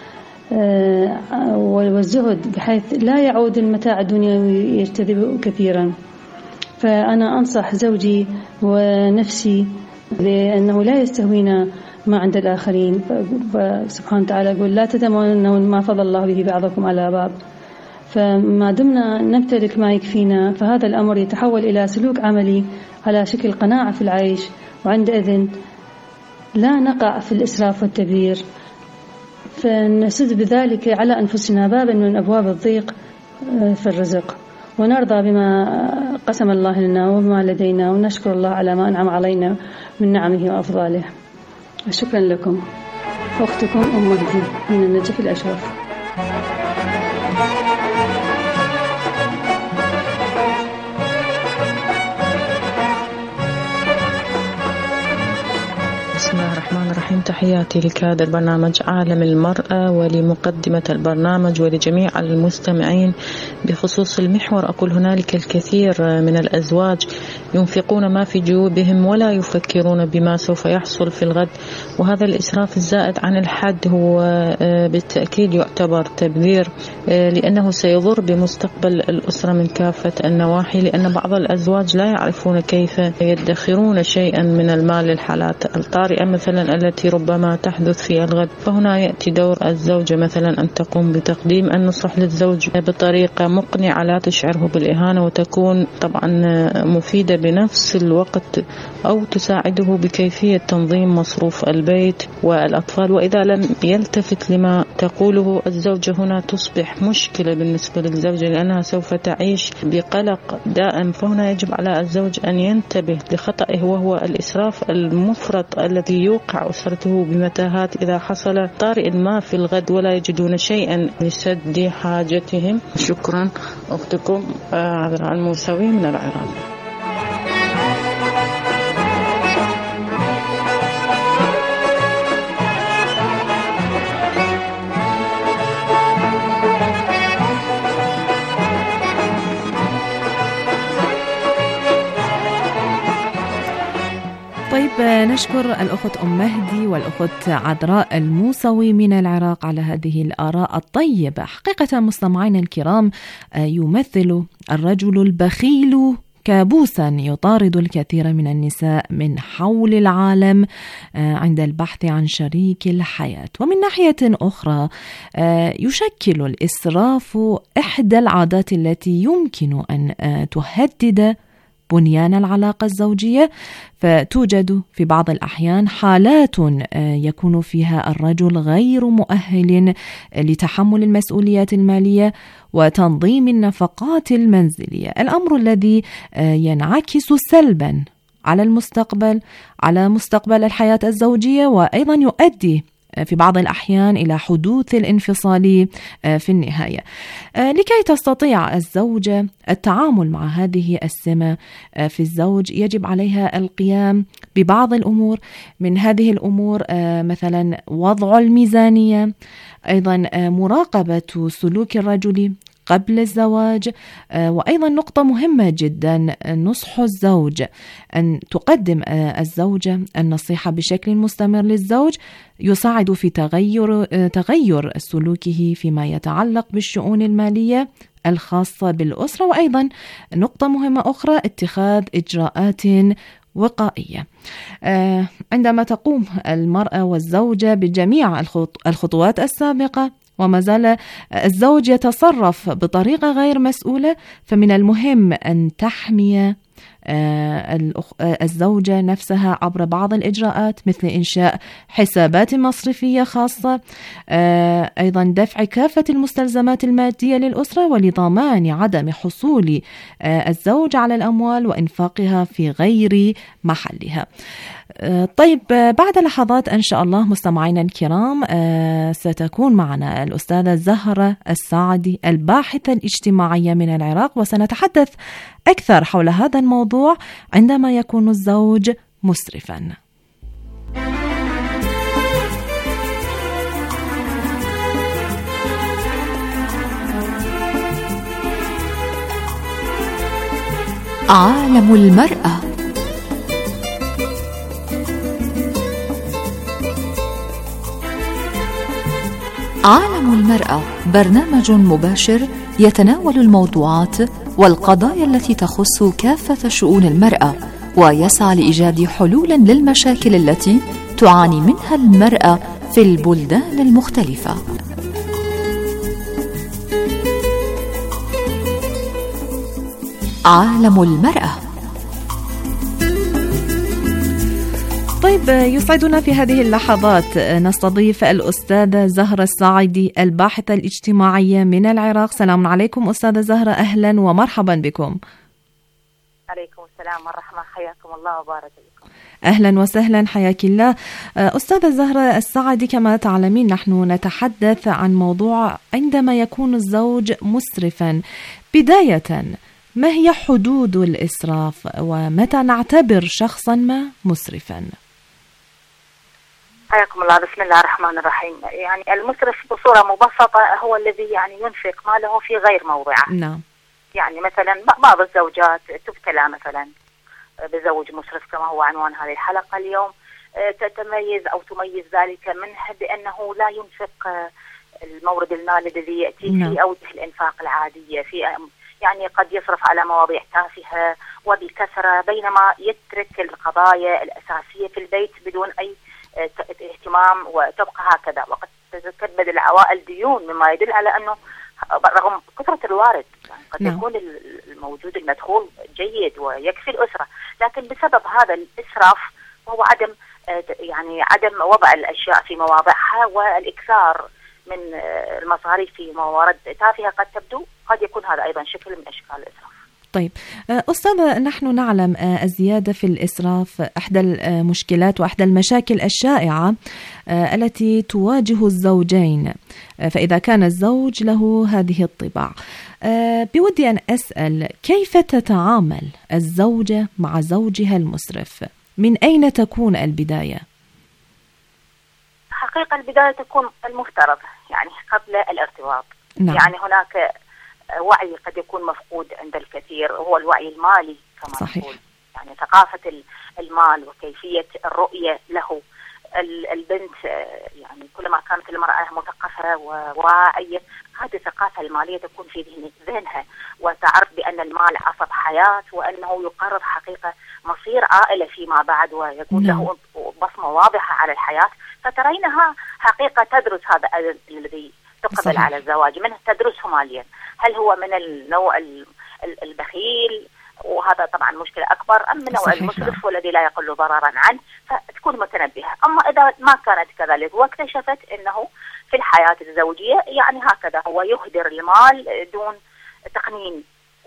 S7: والزهد، بحيث لا يعود المتاع الدنيا ويجتذب كثيرا. فأنا أنصح زوجي ونفسي لأنه لا يستهوينا ما عند الآخرين. فسبحانه وتعالى يقول لا تتمنوا ما فضل الله به بعضكم على بعض. فما دمنا نمتلك ما يكفينا فهذا الأمر يتحول إلى سلوك عملي على شكل قناعة في العيش، وعندئذ لا نقع في الإسراف والتبذير، فنسد بذلك على أنفسنا بابا من أبواب الضيق في الرزق، ونرضى بما قسم الله لنا وما لدينا، ونشكر الله على ما أنعم علينا من نعمه وأفضاله. شكرا لكم. أختكم أم مهدي من النجف الأشرف.
S8: بسم الله الرحمن الرحيم. تحياتي لكادر برنامج عالم المرأة ولمقدمة البرنامج ولجميع المستمعين. بخصوص المحور أقول هنالك الكثير من الأزواج ينفقون ما في جيوبهم ولا يفكرون بما سوف يحصل في الغد، وهذا الإسراف الزائد عن الحد هو بالتأكيد يعتبر تبذير، لأنه سيضر بمستقبل الأسرة من كافة النواحي، لأن بعض الأزواج لا يعرفون كيف يدخرون شيئا من المال للحالات الطارئة مثلا التي ربما تحدث في الغد. فهنا يأتي دور الزوجة مثلا أن تقوم بتقديم النصح للزوج بطريقة مقنعة لا تشعره بالإهانة، وتكون طبعا مفيدة بنفس الوقت، أو تساعده بكيفية تنظيم مصروف البيت والأطفال. وإذا لم يلتفت لما تقوله الزوجة هنا تصبح مشكلة بالنسبة للزوجة، لأنها سوف تعيش بقلق دائم. فهنا يجب على الزوج أن ينتبه لخطئه، وهو الإسراف المفرط الذي يوقع أسرته بمتاهات إذا حصل طارئ ما في الغد ولا يجدون شيئا لسد حاجتهم. شكرا. أختكم عذراء الموسوي من العراق.
S6: نشكر الأخت أم مهدي والأخت عذراء الموسوي من العراق على هذه الآراء الطيبة. حقيقة مستمعين الكرام، يمثل الرجل البخيل كابوسا يطارد الكثير من النساء من حول العالم عند البحث عن شريك الحياة. ومن ناحية أخرى يشكل الإسراف إحدى العادات التي يمكن أن تهدد بنيان العلاقة الزوجية، فتوجد في بعض الأحيان حالات يكون فيها الرجل غير مؤهل لتحمل المسؤوليات المالية وتنظيم النفقات المنزلية، الأمر الذي ينعكس سلبا على المستقبل على مستقبل الحياة الزوجية، وأيضا يؤدي في بعض الأحيان إلى حدوث الانفصال في النهاية. لكي تستطيع الزوجة التعامل مع هذه السمة في الزوج، يجب عليها القيام ببعض الأمور. من هذه الأمور مثلا وضع الميزانية، أيضا مراقبة سلوك الرجل قبل الزواج، وأيضا نقطة مهمة جدا نصح الزوج، أن تقدم الزوجة النصيحة بشكل مستمر للزوج يساعد في تغير تغير سلوكه فيما يتعلق بالشؤون المالية الخاصة بالأسرة. وأيضا نقطة مهمة أخرى اتخاذ إجراءات وقائية. عندما تقوم المرأة والزوجة بجميع الخطوات السابقة وما زال الزوج يتصرف بطريقة غير مسؤولة، فمن المهم أن تحمي الزوجة نفسها عبر بعض الإجراءات، مثل إنشاء حسابات مصرفية خاصة، أيضا دفع كافة المستلزمات المادية للأسرة، ولضمان عدم حصول الزوج على الأموال وإنفاقها في غير محلها. طيب، بعد لحظات إن شاء الله مستمعينا الكرام ستكون معنا الأستاذة زهرة الساعدي الباحثة الاجتماعية من العراق، وسنتحدث أكثر حول هذا الموضوع عندما يكون الزوج مسرفا.
S13: عالم المرأة. عالم المرأة برنامج مباشر يتناول الموضوعات والقضايا التي تخص كافة شؤون المرأة، ويسعى لإيجاد حلول للمشاكل التي تعاني منها المرأة في البلدان المختلفة. عالم المرأة.
S6: طيب، يسعدنا في هذه اللحظات نستضيف الأستاذة زهرة الساعدي الباحثة الاجتماعية من العراق. سلام عليكم أستاذة زهرة، أهلا ومرحبا بكم.
S14: عليكم السلام والرحمة، حياكم الله وبارك بكم.
S6: أهلا وسهلا، حياك الله. أستاذة زهرة الساعدي، كما تعلمين نحن نتحدث عن موضوع عندما يكون الزوج مسرفا. بداية، ما هي حدود الإسراف ومتى نعتبر شخصا ما مسرفا؟
S14: حياكم الله. بسم الله الرحمن الرحيم. يعني المسرف بصورة مبسطة هو الذي يعني ينفق ماله في غير موضعه.
S6: نعم.
S14: يعني مثلا بعض الزوجات تبتلى مثلا بزوج مسرف كما هو عنوان هذه الحلقة اليوم، تتميز أو تميز ذلك منه بأنه لا ينفق المورد المالي الذي يأتي
S6: نعم.
S14: في أوجه الإنفاق العادية، في يعني قد يصرف على مواضيع تافهة وبكثرة، بينما يترك القضايا الأساسية في البيت بدون أي اهتمام وتبقى هكذا، وقد تتكبد العوائل ديون، مما يدل على أنه رغم كثرة الوارد يعني قد
S6: نعم.
S14: يكون الموجود المدخول جيد ويكفي الأسرة، لكن بسبب هذا الإسراف وهو عدم يعني عدم وضع الأشياء في مواضعها والإكثار من المصاريف في موارد تافهة قد تبدو، قد يكون هذا أيضا شكل من أشكال الإسراف.
S6: طيب أستاذة، نحن نعلم الزيادة في الإسراف إحدى المشكلات وإحدى المشاكل الشائعة التي تواجه الزوجين، فإذا كان الزوج له هذه الطباع، بودي أن أسأل كيف تتعامل الزوجة مع زوجها المسرف؟ من أين تكون البداية؟
S14: حقيقة البداية تكون المفترض يعني قبل الارتباط.
S6: نعم.
S14: يعني هناك وعي قد يكون مفقود عند الكثير، هو الوعي المالي كما
S6: صحيح.
S14: نقول. يعني ثقافة المال وكيفية الرؤية له. البنت يعني كلما كانت المرأة مثقفة وواعية هذه الثقافة المالية تكون في ذهنها، وتعرف بأن المال عصب حياة، وأنه يقرر حقيقة مصير عائلة فيما بعد، ويكون م. له بصمة واضحة على الحياة. فترينها حقيقة تدرس هذا الذي تقبل صحيح. على الزواج منه، تدرسه ماليا، هل هو من النوع البخيل، وهذا طبعا مشكلة أكبر، أم من نوع المسرف والذي لا يقل ضررا عنه، فتكون متنبهة. أما إذا ما كانت كذلك واكتشفت أنه في الحياة الزوجية يعني هكذا هو يهدر المال دون تقنين،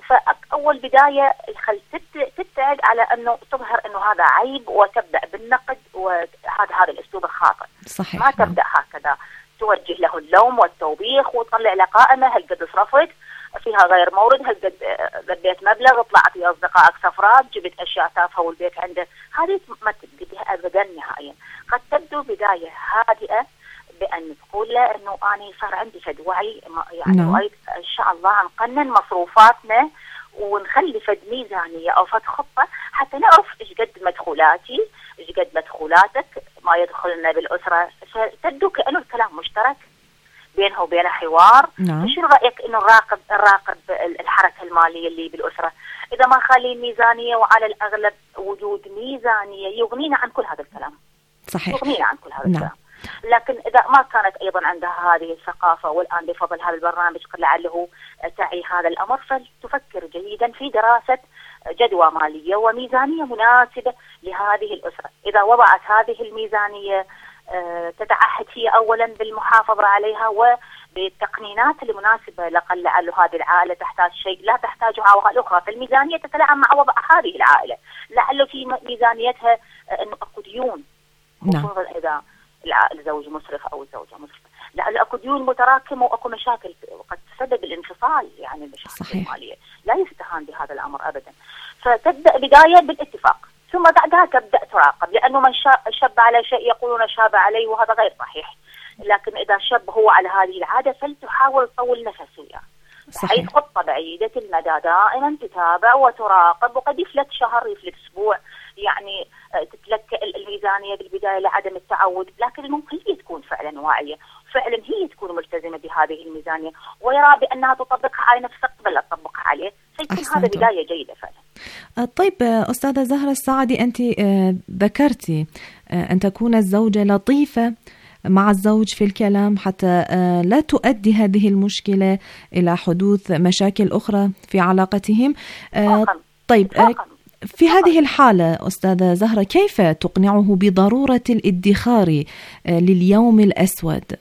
S14: فأول بداية خل تبتعد على أنه تظهر أنه هذا عيب وتبدأ بالنقد، وهذا هذا الأسلوب الخاطئ. صحيح. ما تبدأ هكذا، توجه له اللوم والتوبيخ وتطلع له قائمة هل قد صرفت فيها غير مورد، هل قد قديت مبلغ، طلعت يا أصدقائك سفرات، جبت أشياء تافهة والبيت عنده. هذه ما تبدي بها أبدا نهائيا. قد تبدو بداية هادئة بأن تقول له أنه أنا صار عندي فد وعي، يعني no. وعيد إن شاء الله نقنن مصروفاتنا ونخلي فد ميزانية أو فد خطة حتى نعرف إيش قد مدخولاتي، إيش قد مدخولاتك، ما يدخلنا بالأسرة. تبدو كأنه الكلام مشترك بينه وبين حوار. no. شو رأيك إنه نراقب نراقب الحركة المالية اللي بالأسرة؟ إذا ما خلي ميزانية، وعلى الأغلب وجود ميزانية يغنينا عن كل هذا الكلام. صحيح. يغنينا عن كل هذا no. الكلام. لكن إذا ما كانت أيضا عندها هذه الثقافة، والآن بفضل هذا البرنامج لعله تعي هذا الأمر، فلتفكر جيدا في دراسة جدوى مالية وميزانية مناسبة لهذه الأسرة. إذا وضعت هذه الميزانية تتعهد هي أولا بالمحافظة عليها وبالتقنينات المناسبة، لقل لعله هذه العائلة تحتاج شيء لا تحتاجه عوائل أخرى، فالميزانية تتلائم مع وضع هذه العائلة. لعله في ميزانيتها أنه أكو ديون، خصوصا إذا الزوج مسرف أو الزوجة مسرفة، لعله أكو ديون متراكمة وأكو مشاكل وقد تسبب الانفصال، يعني المشاكل المالية لا يستهان بهذا الأمر أبدا. فتبدأ بداية بالاتفاق، ثم بعدها تبدأ تراقب، لأنه من شاب على شيء يقولون شاب عليه، وهذا غير صحيح. لكن إذا شاب هو على هذه العادة فلتحاول تطول نفسه يعني. بحيث خطة بعيدة المدى دائما تتابع وتراقب، وقد يفلت شهر يفلت أسبوع، يعني تتلك الميزانية بالبداية لعدم التعود، لكن الممكن هي تكون فعلا واعية، فعلا هي تكون ملتزمة بهذه الميزانية ويرى بأنها تطبقها على نفسها قبل لا تطبقها عليه، فيكون هذا بداية جيدة فعلا.
S6: طيب أستاذة زهرة السعدي، أنت ذكرتي أن تكون الزوجة لطيفة مع الزوج في الكلام حتى لا تؤدي هذه المشكلة إلى حدوث مشاكل أخرى في علاقتهم. طيب في هذه الحالة أستاذة زهرة، كيف تقنعه بضرورة الادخار لليوم الأسود؟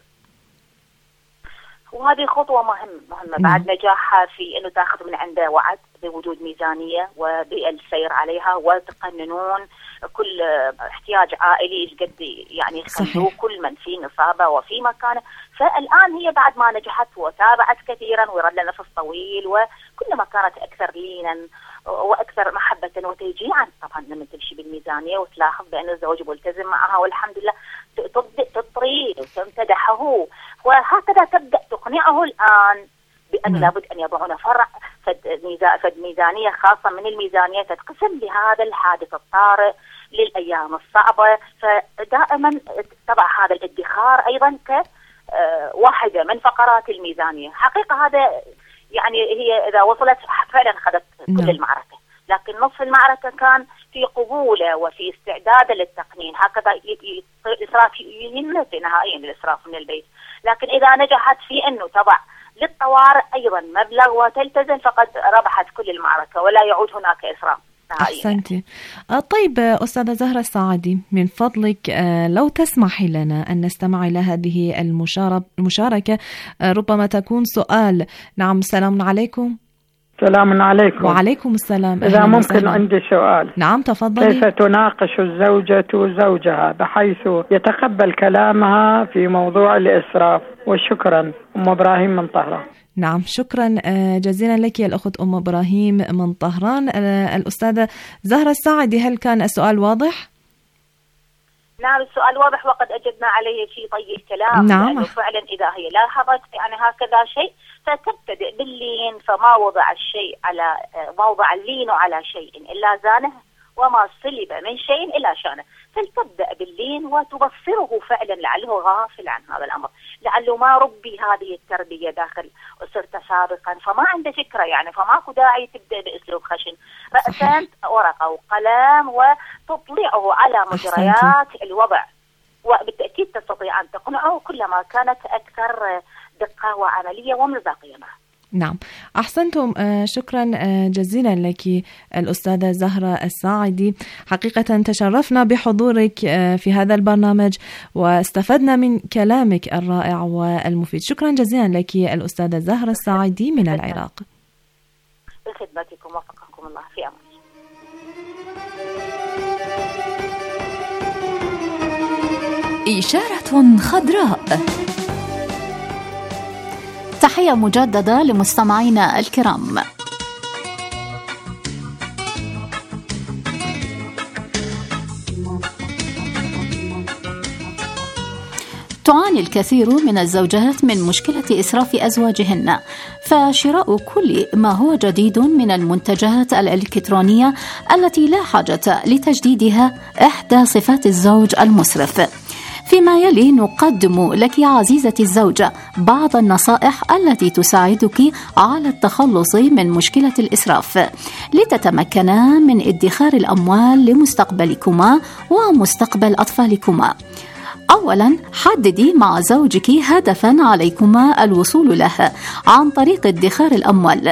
S14: وهذه خطوة مهمة مهمة بعد نجاحها في أنه تأخذ من عنده وعد بوجود ميزانية وبالسير عليها، وتقننون كل احتياج عائلي ايش قد يعني يخلوه كل من في نصابه وفي مكانه. فالآن هي بعد ما نجحت وتابعت كثيرا ويرد لها نفس طويل، وكلما كانت أكثر لينا وأكثر محبة وتشجيعا، طبعا لما تمشي بالميزانية وتلاحظ بأن الزوج ملتزم معها والحمد لله تطري وتمتدحه، وهكذا تبدأ تقنعه الآن بأن لابد أن يضعون فرع فد ميزانية خاصة من الميزانية تتقسم لهذا الحادث الطارئ للأيام الصعبة. فدائما تضع هذا الادخار أيضا كواحدة من فقرات الميزانية. حقيقة هذا يعني هي إذا وصلت فعلا أخذت كل المعركة، لكن نصف المعركة كان في قبوله وفي استعداده للتقنين. هكذا الإسراف ينفي نهائيا الإسراف من البيت، لكن إذا نجحت في أنه تضع للطوارئ أيضا مبلغ وتلتزم فقد ربحت كل المعركة ولا يعود هناك إسراف.
S6: أحسنتي. طيب أستاذة زهرة السعدي، من فضلك لو تسمحي لنا أن نستمع إلى هذه المشاركة، ربما تكون سؤال. نعم، السلام عليكم.
S15: السلام عليكم.
S6: وعليكم السلام.
S15: إذا ممكن وسلام. عندي سؤال.
S6: نعم تفضلي.
S15: كيف تناقش الزوجة زوجها بحيث يتقبل كلامها في موضوع الإسراف؟ وشكرا. أم إبراهيم من طهران.
S6: نعم، شكرا جزيلا لك يا الأخت أم إبراهيم من طهران. الأستاذة زهرة السعدي، هل كان السؤال واضح؟
S14: نعم السؤال واضح وقد أجبنا عليه في طي الكلام.
S6: نعم.
S14: لأنه فعلا إذا هي لاحظت يعني هكذا شيء فتبتدئ باللين، فما وضع الشيء على ما وضع اللين على شيء إلا زانه وما صلب من شيء إلا شأنه، فلتبدأ باللين وتبصره فعلا لعله غافل عن هذا الأمر، لعله ما ربي هذه التربية داخل أسرته سابقا فما عنده فكرة يعني، فماكو داعي تبدأ بأسلوب خشن. رأسا ورقة وقلم وتطلعه على مجريات الوضع، وبالتأكيد تستطيع أن تقنعه كلما كانت أكثر دقة وعملية ومصداقية معه.
S6: نعم، أحسنتم. شكرا جزيلا لك الأستاذة زهرة الساعدي، حقيقة تشرفنا بحضورك في هذا البرنامج واستفدنا من كلامك الرائع والمفيد. شكرا جزيلا لك الأستاذة زهرة الساعدي من العراق.
S14: بخدمتكم وفقكم الله، في أمان.
S13: إشارة خضراء. تحية مجددة لمستمعينا الكرام. تعاني الكثير من الزوجات من مشكلة إسراف أزواجهن، فشراء كل ما هو جديد من المنتجات الإلكترونية التي لا حاجة لتجديدها إحدى صفات الزوج المسرف. فيما يلي نقدم لك عزيزتي الزوجة بعض النصائح التي تساعدك على التخلص من مشكلة الإسراف لتتمكنا من ادخار الأموال لمستقبلكما ومستقبل أطفالكما. أولا، حددي مع زوجك هدفا عليكما الوصول له عن طريق ادخار الأموال،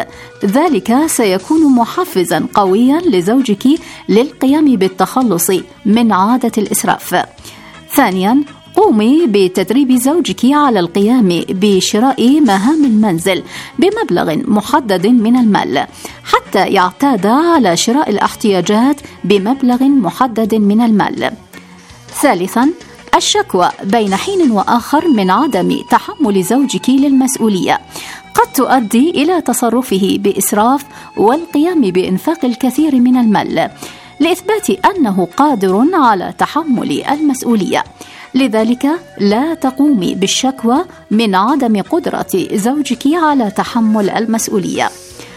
S13: ذلك سيكون محفزا قويا لزوجك للقيام بالتخلص من عادة الإسراف. ثانيا، قومي بتدريب زوجك على القيام بشراء مهام المنزل بمبلغ محدد من المال حتى يعتاد على شراء الاحتياجات بمبلغ محدد من المال. ثالثا، الشكوى بين حين وآخر من عدم تحمل زوجك للمسؤولية قد تؤدي إلى تصرفه بإسراف والقيام بإنفاق الكثير من المال لإثبات أنه قادر على تحمل المسؤولية. لذلك لا تقومي بالشكوى من عدم قدرة زوجك على تحمل المسؤولية.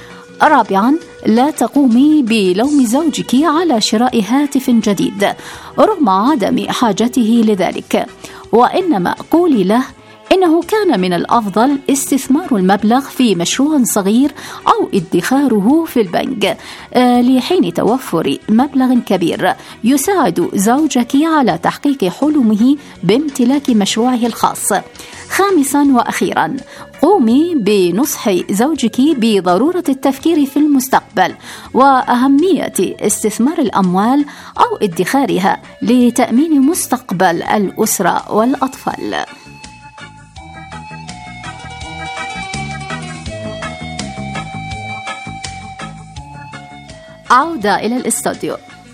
S13: رابعا، لا تقومي بلوم زوجك على شراء هاتف جديد رغم عدم حاجته لذلك، وإنما قولي له إنه كان من الأفضل استثمار المبلغ في مشروع صغير أو ادخاره في البنك لحين توفر مبلغ كبير يساعد زوجك على تحقيق حلمه بامتلاك مشروعه الخاص. خامسا وأخيرا، قومي بنصح زوجك بضرورة التفكير في المستقبل وأهمية استثمار الأموال أو ادخارها لتأمين مستقبل الأسرة والأطفال. عودة إلى الاستوديو.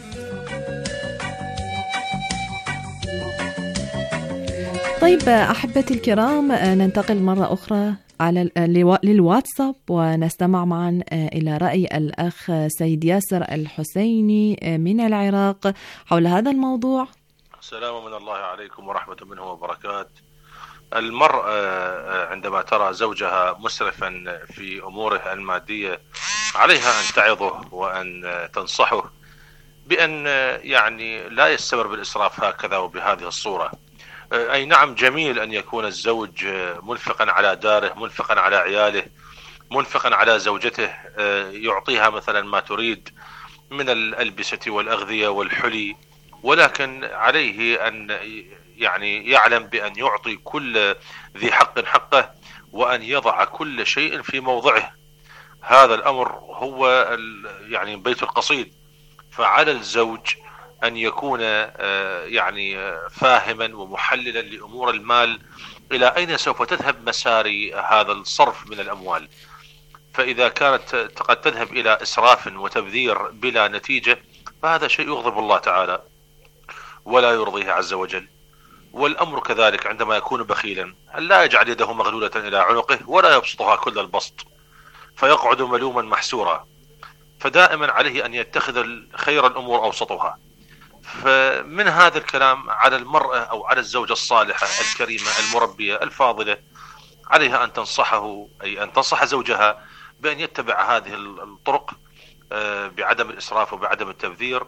S6: طيب أحبتي الكرام، ننتقل مرة أخرى على للواتساب ونستمع معا إلى رأي الأخ سيد ياسر الحسيني من العراق حول هذا الموضوع.
S16: السلام من الله عليكم ورحمة منه وبركاته. المرأة عندما ترى زوجها مسرفا في أموره المادية عليها أن تعظه وأن تنصحه بأن يعني لا يستمر بالإسراف هكذا وبهذه الصورة. أي نعم، جميل أن يكون الزوج منفقا على داره، منفقا على عياله، منفقا على زوجته، يعطيها مثلا ما تريد من الألبسة والأغذية والحلي، ولكن عليه أن يعني يعلم بأن يعطي كل ذي حق حقه وأن يضع كل شيء في موضعه. هذا الأمر هو يعني بيت القصيد. فعلى الزوج أن يكون يعني فاهما ومحللا لأمور المال، إلى أين سوف تذهب مساري هذا الصرف من الأموال. فإذا كانت قد تذهب إلى إسراف وتبذير بلا نتيجة فهذا شيء يغضب الله تعالى ولا يرضيه عز وجل. والأمر كذلك عندما يكون بخيلا لا يجعل يده مغلولة إلى عنقه ولا يبسطها كل البسط فيقعد ملوما محسورا. فدائما عليه أن يتخذ خير الأمور أوسطها. فمن هذا الكلام على المرأة أو على الزوجة الصالحة الكريمة المربية الفاضلة، عليها أن تنصحه، أي أن تنصح زوجها بأن يتبع هذه الطرق بعدم الإسراف وبعدم التبذير،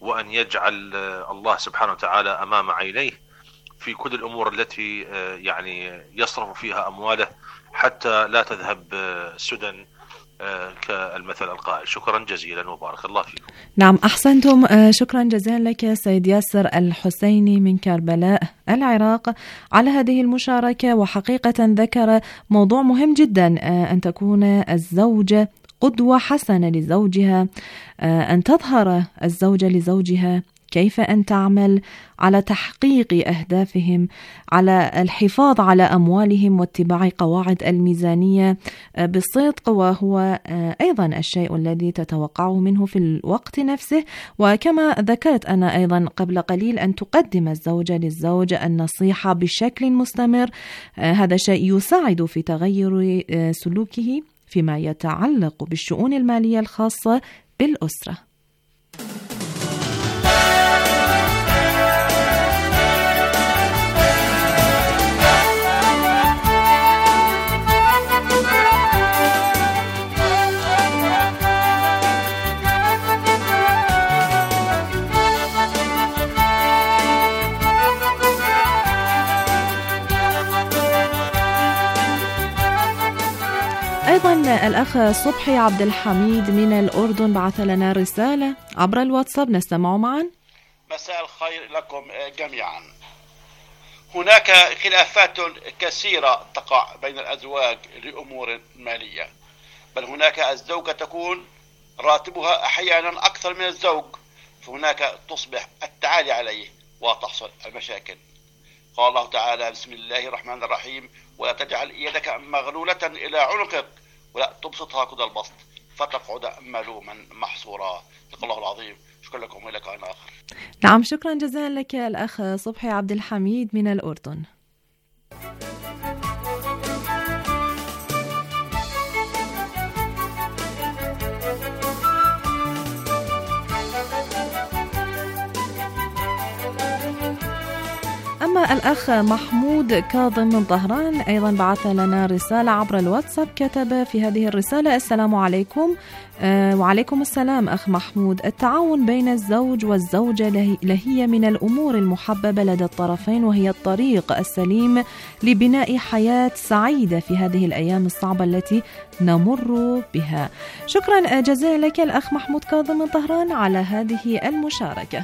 S16: وأن يجعل الله سبحانه وتعالى أمام عينيه في كل الأمور التي يعني يصرف فيها أمواله حتى لا تذهب سدى كالمثل القائل. شكرا جزيلا وبارك الله فيكم.
S6: نعم أحسنتم، شكرا جزيلا لك سيد ياسر الحسيني من كربلاء العراق على هذه المشاركة. وحقيقة ذكر موضوع مهم جدا، أن تكون الزوجة قدوة حسنة لزوجها، أن تظهر الزوجة لزوجها كيف أن تعمل على تحقيق أهدافهم، على الحفاظ على أموالهم واتباع قواعد الميزانية بالصدق، وهو أيضا الشيء الذي تتوقعه منه في الوقت نفسه. وكما ذكرت أنا أيضا قبل قليل أن تقدم الزوجة للزوج النصيحة بشكل مستمر، هذا شيء يساعد في تغير سلوكه فيما يتعلق بالشؤون المالية الخاصة بالأسرة. أيضا الأخ صبحي عبد الحميد من الأردن بعث لنا رسالة عبر الواتساب، نستمع معا.
S17: مساء الخير لكم جميعا. هناك خلافات كثيرة تقع بين الأزواج لأمور مالية، بل هناك الزوجة تكون راتبها أحيانا أكثر من الزوج، فهناك تصبح التعالي عليه وتحصل المشاكل. قال الله تعالى: بسم الله الرحمن الرحيم: ولا تجعل يدك مغلولة إلى عنقك ولا تبسطها كل البسط فتقعد ملوما محصورا. صدق الله العظيم. شكرا لكم وإلى لقاء آخر.
S6: نعم شكرا جزيلا لك الأخ صبحي عبد الحميد من الأردن. أما الأخ محمود كاظم من طهران أيضا بعث لنا رسالة عبر الواتساب، كتب في هذه الرسالة: السلام عليكم. آه وعليكم السلام أخ محمود. التعاون بين الزوج والزوجة لهي من الأمور المحببة لدى الطرفين، وهي الطريق السليم لبناء حياة سعيدة في هذه الأيام الصعبة التي نمر بها. شكرا جزيلا لك الأخ محمود كاظم من طهران على هذه المشاركة.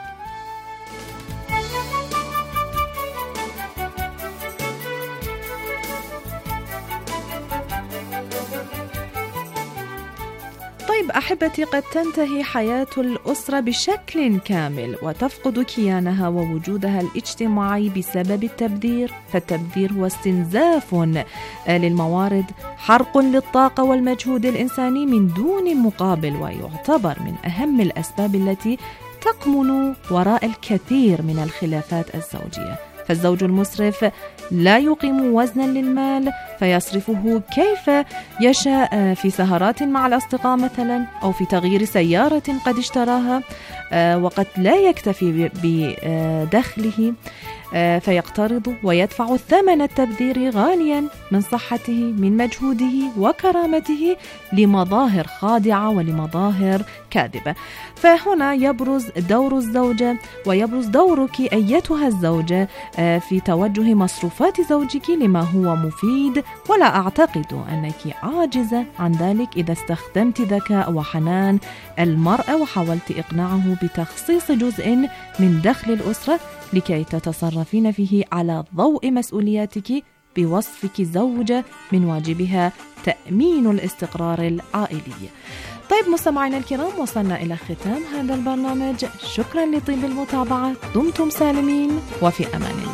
S6: طيب أحبتي، قد تنتهي حياة الأسرة بشكل كامل وتفقد كيانها ووجودها الاجتماعي بسبب التبذير، فالتبذير هو استنزاف للموارد، حرق للطاقة والمجهود الإنساني من دون مقابل، ويعتبر من أهم الأسباب التي تكمن وراء الكثير من الخلافات الزوجية. فالزوج المسرف لا يقيم وزنا للمال فيصرفه كيف يشاء في سهرات مع الأصدقاء مثلا، أو في تغيير سيارة قد اشتراها، وقد لا يكتفي بدخله فيقترض ويدفع ثمن التبذير غاليا من صحته، من مجهوده وكرامته، لمظاهر خادعة ولمظاهر كاذبة. فهنا يبرز دور الزوجة ويبرز دورك أيتها الزوجة في توجه مصروفات زوجك لما هو مفيد، ولا أعتقد أنك عاجزة عن ذلك إذا استخدمت ذكاء وحنان المرأة وحاولت إقناعه بتخصيص جزء من دخل الأسرة لكي تتصرفين فيه على ضوء مسؤولياتك بوصفك زوجة من واجبها تأمين الاستقرار العائلي. طيب مستمعينا الكرام، وصلنا إلى ختام هذا البرنامج. شكرا لطيب المتابعة، دمتم سالمين وفي أمان الله.